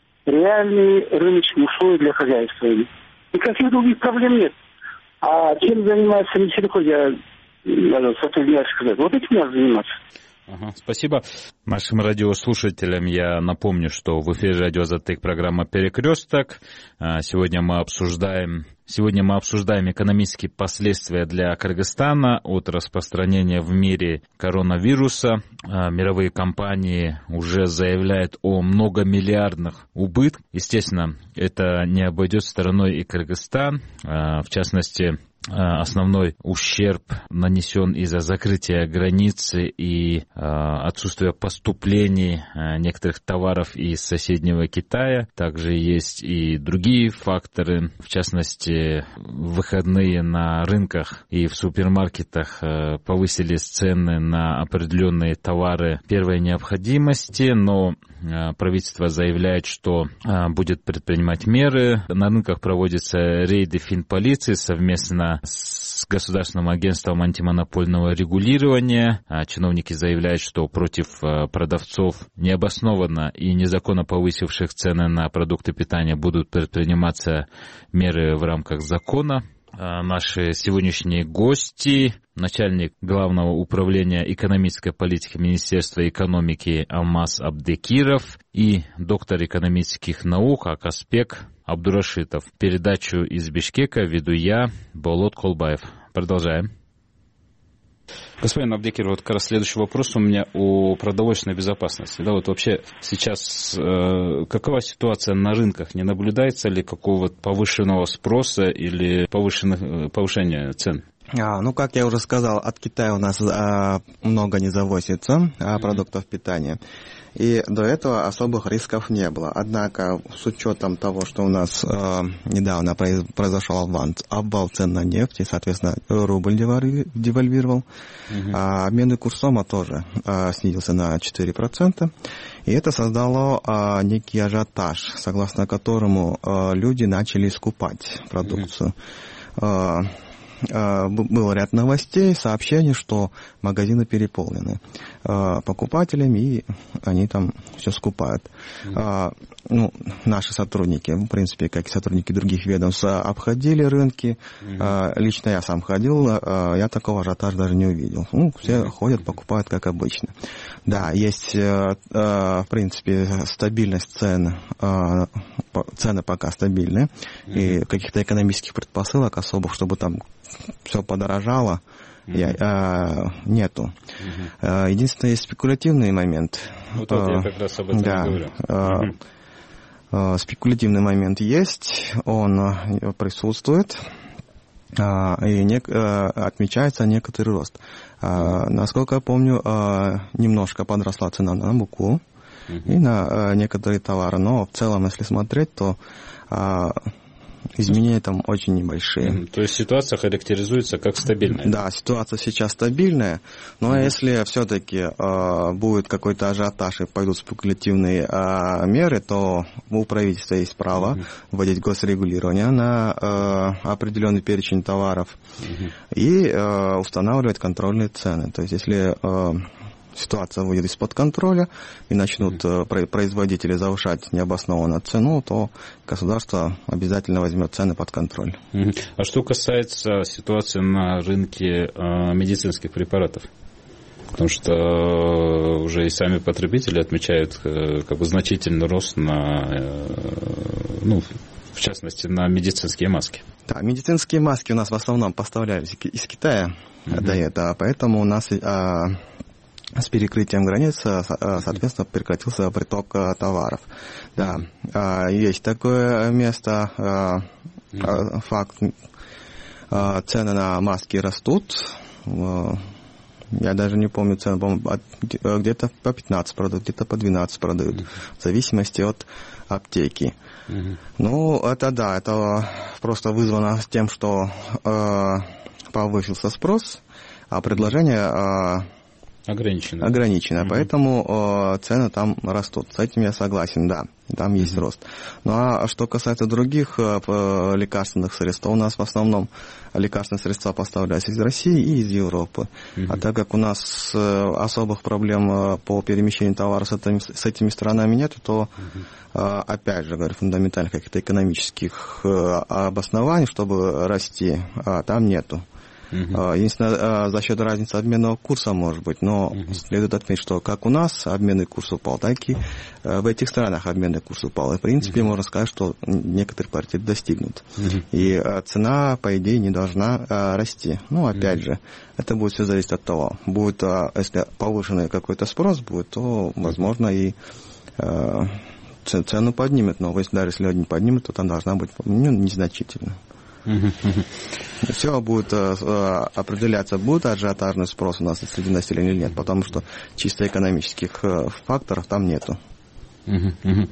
реальные рыночные условия для хозяйства. Никаких других проблем нет. А чем занимается Минсельхоз, я соответственно сказать. Вот этим надо заниматься. Ага, спасибо. Нашим радиослушателям я напомню, что в эфире радио Азатык программа «Перекресток». Сегодня мы обсуждаем, сегодня мы обсуждаем экономические последствия для Кыргызстана от распространения в мире коронавируса. Мировые компании уже заявляют о многомиллиардных убытках. Естественно, это не обойдет стороной и Кыргызстан. В частности, основной ущерб нанесен из-за закрытия границы и э, отсутствия поступлений э, некоторых товаров из соседнего Китая. Также есть и другие факторы, в частности, выходные на рынках и в супермаркетах э, повысились цены на определенные товары первой необходимости, но э, правительство заявляет, что э, будет предпринимать меры. На рынках проводятся рейды финполиции совместно с Государственным агентством антимонопольного регулирования. Чиновники заявляют, что против продавцов необоснованно и незаконно повысивших цены на продукты питания будут предприниматься меры в рамках закона. Наши сегодняшние гости, начальник Главного управления экономической политики Министерства экономики Алмаз Абдекиров и доктор экономических наук Акаспек Абдурашитов. Передачу из Бишкека веду я, Болот Колбаев. Продолжаем. Господин Абдекир, вот как раз следующий вопрос у меня о продовольственной безопасности. Да, вот вообще сейчас э, какова ситуация на рынках? Не наблюдается ли какого-то повышенного спроса или повышенных, повышения цен? А, ну, как я уже сказал, от Китая у нас а, много не завозится а, продуктов питания. И до этого особых рисков не было. Однако, с учетом того, что у нас э, недавно произ, произошел обвал, обвал цен на нефть, и, соответственно, рубль девальвировал, uh-huh. а обменный курс СОМа тоже э, снизился на четыре процента. И это создало э, некий ажиотаж, согласно которому э, люди начали скупать продукцию. Uh-huh. Э, был ряд новостей, сообщений, что магазины переполнены покупателями, и они там все скупают. Mm-hmm. Ну, наши сотрудники, в принципе, как и сотрудники других ведомств, обходили рынки. Mm-hmm. Лично я сам ходил, я такого ажиотажа даже не увидел. Ну, все mm-hmm. ходят, покупают, как обычно. Да, есть, в принципе, стабильность цен цены пока стабильны, mm-hmm. и каких-то экономических предпосылок особых, чтобы там все подорожало, mm-hmm. я, а, нету. Mm-hmm. Единственное, есть спекулятивный момент. Вот, вот я как раз об этом да, говорю. Mm-hmm. Спекулятивный момент есть, он присутствует, и не, отмечается некоторый рост. Насколько я помню, немножко подросла цена на муку uh-huh. и на некоторые товары, но в целом, если смотреть, то изменения там очень небольшие. Mm-hmm. То есть ситуация характеризуется как стабильная? Да, ситуация сейчас стабильная, но mm-hmm. если все-таки э, будет какой-то ажиотаж и пойдут спекулятивные э, меры, то у правительства есть право mm-hmm. вводить госрегулирование на э, определенный перечень товаров mm-hmm. и э, устанавливать контрольные цены. То есть если э, ситуация выйдет из-под контроля и начнут mm-hmm. производители завышать необоснованно цену, то государство обязательно возьмет цены под контроль. Mm-hmm. А что касается ситуации на рынке э, медицинских препаратов? Потому что э, уже и сами потребители отмечают э, как бы значительный рост на, э, ну, в частности, на медицинские маски. Да, медицинские маски у нас в основном поставлялись из Китая mm-hmm. до этого, поэтому у нас... Э, с перекрытием границ, соответственно, прекратился приток товаров. Да, есть такое место, факт, цены на маски растут. Я даже не помню цены, по-моему, где-то по пятнадцать продают, где-то по двенадцать продают, в зависимости от аптеки. Ну, это да, это просто вызвано тем, что повысился спрос, а предложение... Ограничено. Ограничено, mm-hmm. поэтому э, цены там растут. С этим я согласен, да, там mm-hmm. есть рост. Ну а что касается других э, лекарственных средств, то у нас в основном лекарственные средства поставляются из России и из Европы. Mm-hmm. А так как у нас э, особых проблем э, по перемещению товаров с этими, с этими странами нет, то mm-hmm. э, опять же, говорю, фундаментальных каких-то экономических э, обоснований, чтобы расти, э, там нету. Uh-huh. Единственное, за счет разницы обменного курса, может быть, но uh-huh. следует отметить, что как у нас обменный курс упал, так и в этих странах обменный курс упал. И, в принципе, uh-huh. можно сказать, что некоторые партии достигнут. Uh-huh. И цена, по идее, не должна расти. Ну, опять uh-huh. же, это будет все зависеть от того. Будет, если повышенный какой-то спрос будет, то, возможно, и цену поднимет. Но если, даже если не поднимет, то там должна быть ну, незначительно. Uh-huh. Все будет э, определяться, будет ажиотажный спрос у нас среди населения или нет, потому что чисто экономических э, факторов там нету. Uh-huh. Uh-huh.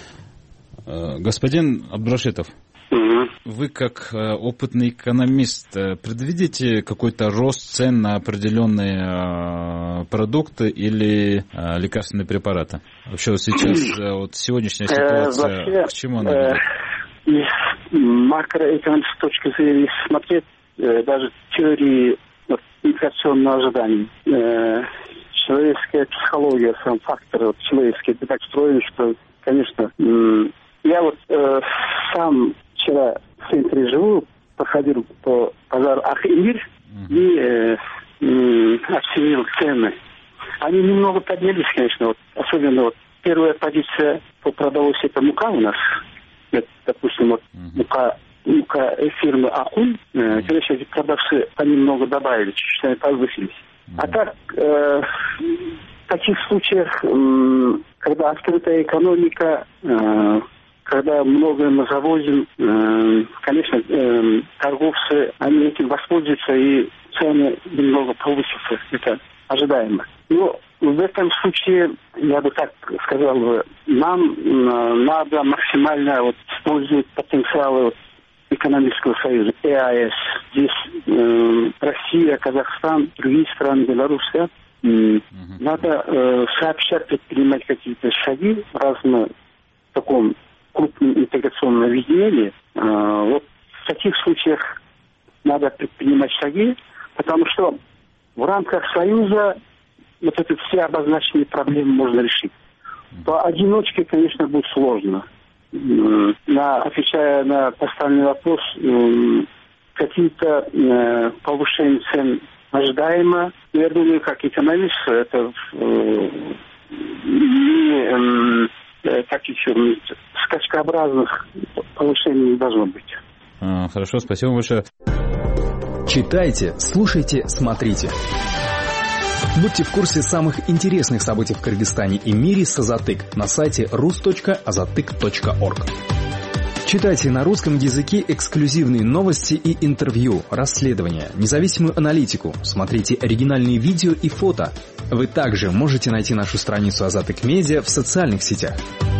Uh, господин Абдрашитов, uh-huh. вы как э, опытный экономист э, предвидите какой-то рост цен на определенные э, продукты или э, лекарственные препараты? Вообще вот сейчас э, вот сегодняшняя ситуация, к чему она ведет? Из макроэкономической точки зрения смотреть, э, даже теории вот, инфляционного ожидания, э, человеческая психология, сам фактор вот, человеческий, так строен, что, конечно, э, я вот э, сам вчера в центре живу, проходил по базару Ах-Эмир uh-huh. и э, э, оценил цены. Они немного поднялись, конечно, вот, особенно вот первая позиция по продовольствию это мука у нас. Допустим, вот uh-huh. мука, мука фирмы Ахун, э, конечно, эти продавцы понемногу добавили, чуть-чуть они повысились. Uh-huh. А так, э, в таких случаях, э, когда открытая экономика, э, когда многое мы завозим, э, конечно, э, торговцы, они этим воспользуются, и цены немного повысятся, это ожидаемо. Но в этом случае, я бы так сказал, нам э, надо максимально вот, использовать потенциалы вот, экономического союза, ЭАЭС. Здесь э, Россия, Казахстан, другие страны, Беларусь. Да? Э, uh-huh. Надо э, сообща предпринимать какие-то шаги в разном таком крупном интеграционном видении. Э, вот в таких случаях надо предпринимать шаги, потому что в рамках союза вот эти все обозначенные проблемы можно решить. Поодиночке, конечно, будет сложно. На, отвечая на поставленный вопрос, какие-то э, повышения цен ожидаемо. Я думаю, как экономист, это э, не, э, таких скачкообразных повышений не должно быть. А, хорошо, спасибо большое. Читайте, слушайте, смотрите. Будьте в курсе самых интересных событий в Кыргызстане и мире с Азатык на сайте рус точка азатык точка орг. Читайте на русском языке эксклюзивные новости и интервью, расследования, независимую аналитику. Смотрите оригинальные видео и фото. Вы также можете найти нашу страницу Азатык Медиа в социальных сетях.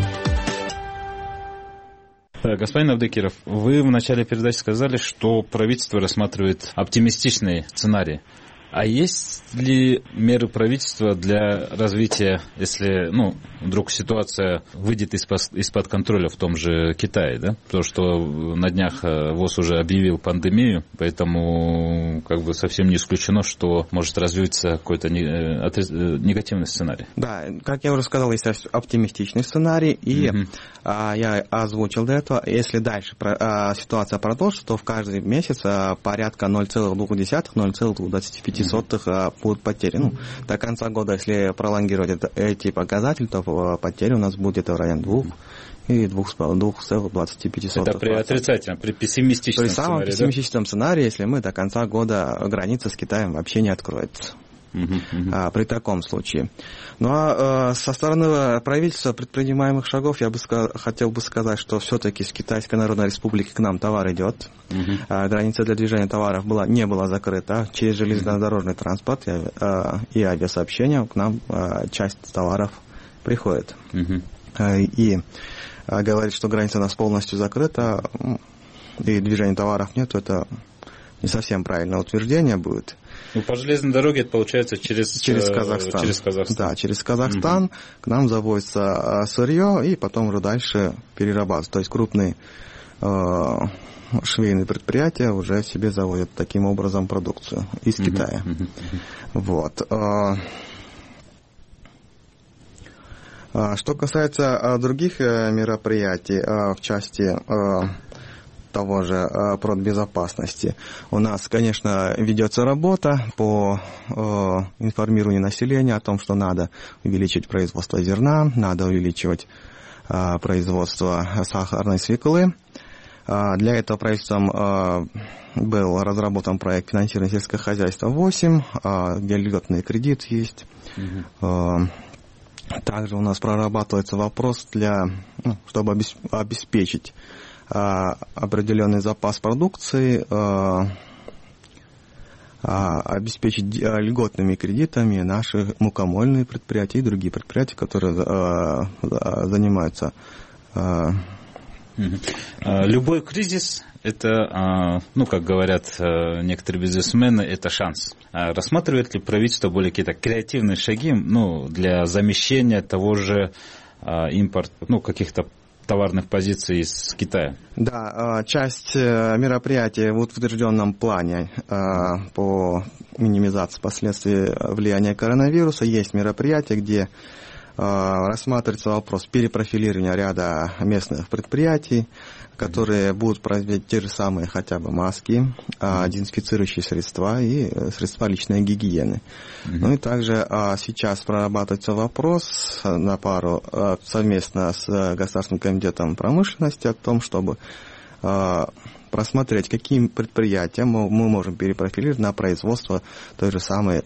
Господин Абдыкиров, вы в начале передачи сказали, что правительство рассматривает оптимистичный сценарий. А есть ли меры правительства для развития, если, ну, вдруг ситуация выйдет из-под, из-под контроля в том же Китае, да? Потому что на днях ВОЗ уже объявил пандемию, поэтому как бы совсем не исключено, что может развиться какой-то негативный сценарий. Да, как я уже сказал, есть оптимистичный сценарий, и mm-hmm. а, я озвучил до этого, если дальше а, ситуация продолжится, то в каждый месяц а, порядка ноль целых две десятых - ноль целых двадцать пять сотых будут потери. Ну, до конца года, если пролонгировать это, эти показатели, то потери у нас будет в районе двух и двух целых двадцати пяти сотых. Это при отрицательном, при пессимистичном сценарии. При самом пессимистичном да? сценарии, если мы до конца года граница с Китаем вообще не откроется. Uh-huh, uh-huh. А, при таком случае. Ну а э, со стороны правительства предпринимаемых шагов я бы ска- хотел бы сказать, что все-таки с Китайской Народной Республики к нам товар идет. Uh-huh. А, граница для движения товаров была, не была закрыта. Через железнодорожный транспорт и, э, и авиасообщение к нам э, часть товаров приходит. Uh-huh. А, и а, говорить, что граница у нас полностью закрыта и движения товаров нет, это не совсем правильное утверждение будет. Ну, по железной дороге это получается через, через Казахстан. Через Казахстан. Да, через Казахстан угу. к нам завозится сырье и потом уже дальше перерабатывается. То есть крупные э, швейные предприятия уже себе заводят таким образом продукцию из угу. Китая. Угу. Вот. Что касается других мероприятий в части того же э, продбезопасности. У нас, конечно, ведется работа по э, информированию населения о том, что надо увеличить производство зерна, надо увеличивать э, производство сахарной свеклы. Э, для этого правительством э, был разработан проект финансирования сельского хозяйства восемь, э, где льготный кредит есть. Mm-hmm. Э, также у нас прорабатывается вопрос для, ну, чтобы обеспечить определенный запас продукции, обеспечить льготными кредитами наши мукомольные предприятия и другие предприятия, которые занимаются. Любой кризис – это, ну, как говорят некоторые бизнесмены, это шанс. Рассматривает ли правительство более какие-то креативные шаги, ну, для замещения того же импорта, ну, каких-то товарных позиций из Китая? Да, часть мероприятий в утвержденном плане по минимизации последствий влияния коронавируса. Есть мероприятия, где рассматривается вопрос перепрофилирования ряда местных предприятий, которые будут производить те же самые хотя бы маски, дезинфицирующие средства и средства личной гигиены. Mm-hmm. Ну и также сейчас прорабатывается вопрос на пару совместно с Государственным комитетом промышленности о том, чтобы просмотреть, какие предприятия мы можем перепрофилировать на производство той же самой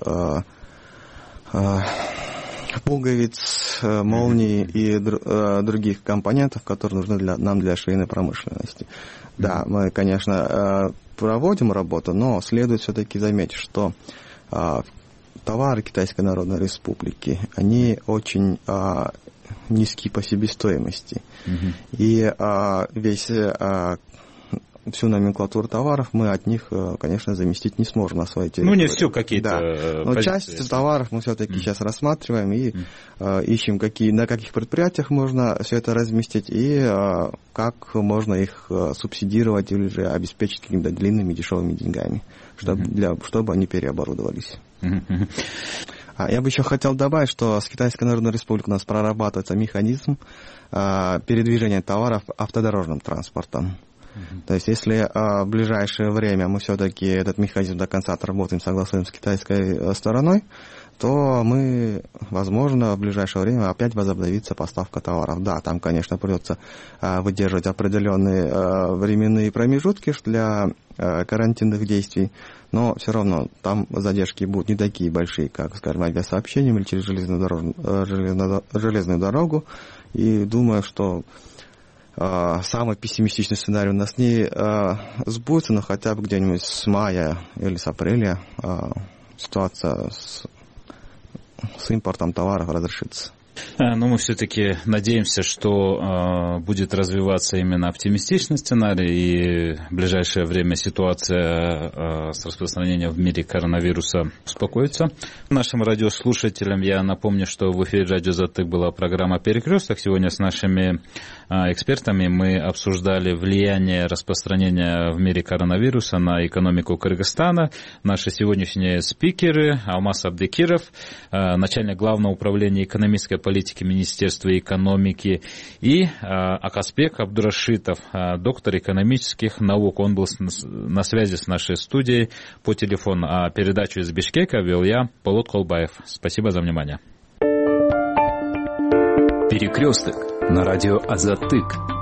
пуговиц, молний и других компонентов, которые нужны для, нам для швейной промышленности. Да, мы, конечно, проводим работу, но следует все-таки заметить, что товары Китайской Народной Республики, они очень низкие по себестоимости. Mm-hmm. И весь всю номенклатуру товаров мы от них, конечно, заместить не сможем на своей территории. Ну, не все какие-то да. Но позиции. Часть товаров мы все-таки mm. сейчас рассматриваем и mm. э, ищем, какие, на каких предприятиях можно все это разместить и э, как можно их э, субсидировать или же обеспечить какими-то длинными дешевыми деньгами, чтобы, mm-hmm. для, чтобы они переоборудовались. Mm-hmm. А я бы еще хотел добавить, что с Китайской Народной Республикой у нас прорабатывается механизм э, передвижения товаров автодорожным транспортом. То есть, если а, в ближайшее время мы все-таки этот механизм до конца отработаем, согласуем с китайской стороной, то мы, возможно, в ближайшее время опять возобновится поставка товаров. Да, там, конечно, придется выдерживать определенные временные промежутки для карантинных действий, но все равно там задержки будут не такие большие, как, скажем, авиасообщением или через железную дорогу, железную, железную дорогу. И думаю, что э, самый пессимистичный сценарий у нас не э, сбудется, но хотя бы где-нибудь с мая или с апреля э, ситуация с, с импортом товаров разрешится. Но мы все-таки надеемся, что э, будет развиваться именно оптимистичный сценарий, и в ближайшее время ситуация э, с распространением в мире коронавируса успокоится. Нашим радиослушателям я напомню, что в эфире радио «Азаттык» была программа «Перекресток». Сегодня с нашими э, экспертами мы обсуждали влияние распространения в мире коронавируса на экономику Кыргызстана. Наши сегодняшние спикеры: Алмаз Абдекиров, э, начальник Главного управления экономической политики Министерства экономики, и э, Акасбек Абдурашитов, э, доктор экономических наук. Он был с, на связи с нашей студией по телефону. А передачу из Бишкека вел я, Полот Колбаев. Спасибо за внимание. Перекресток на радио «Азаттык».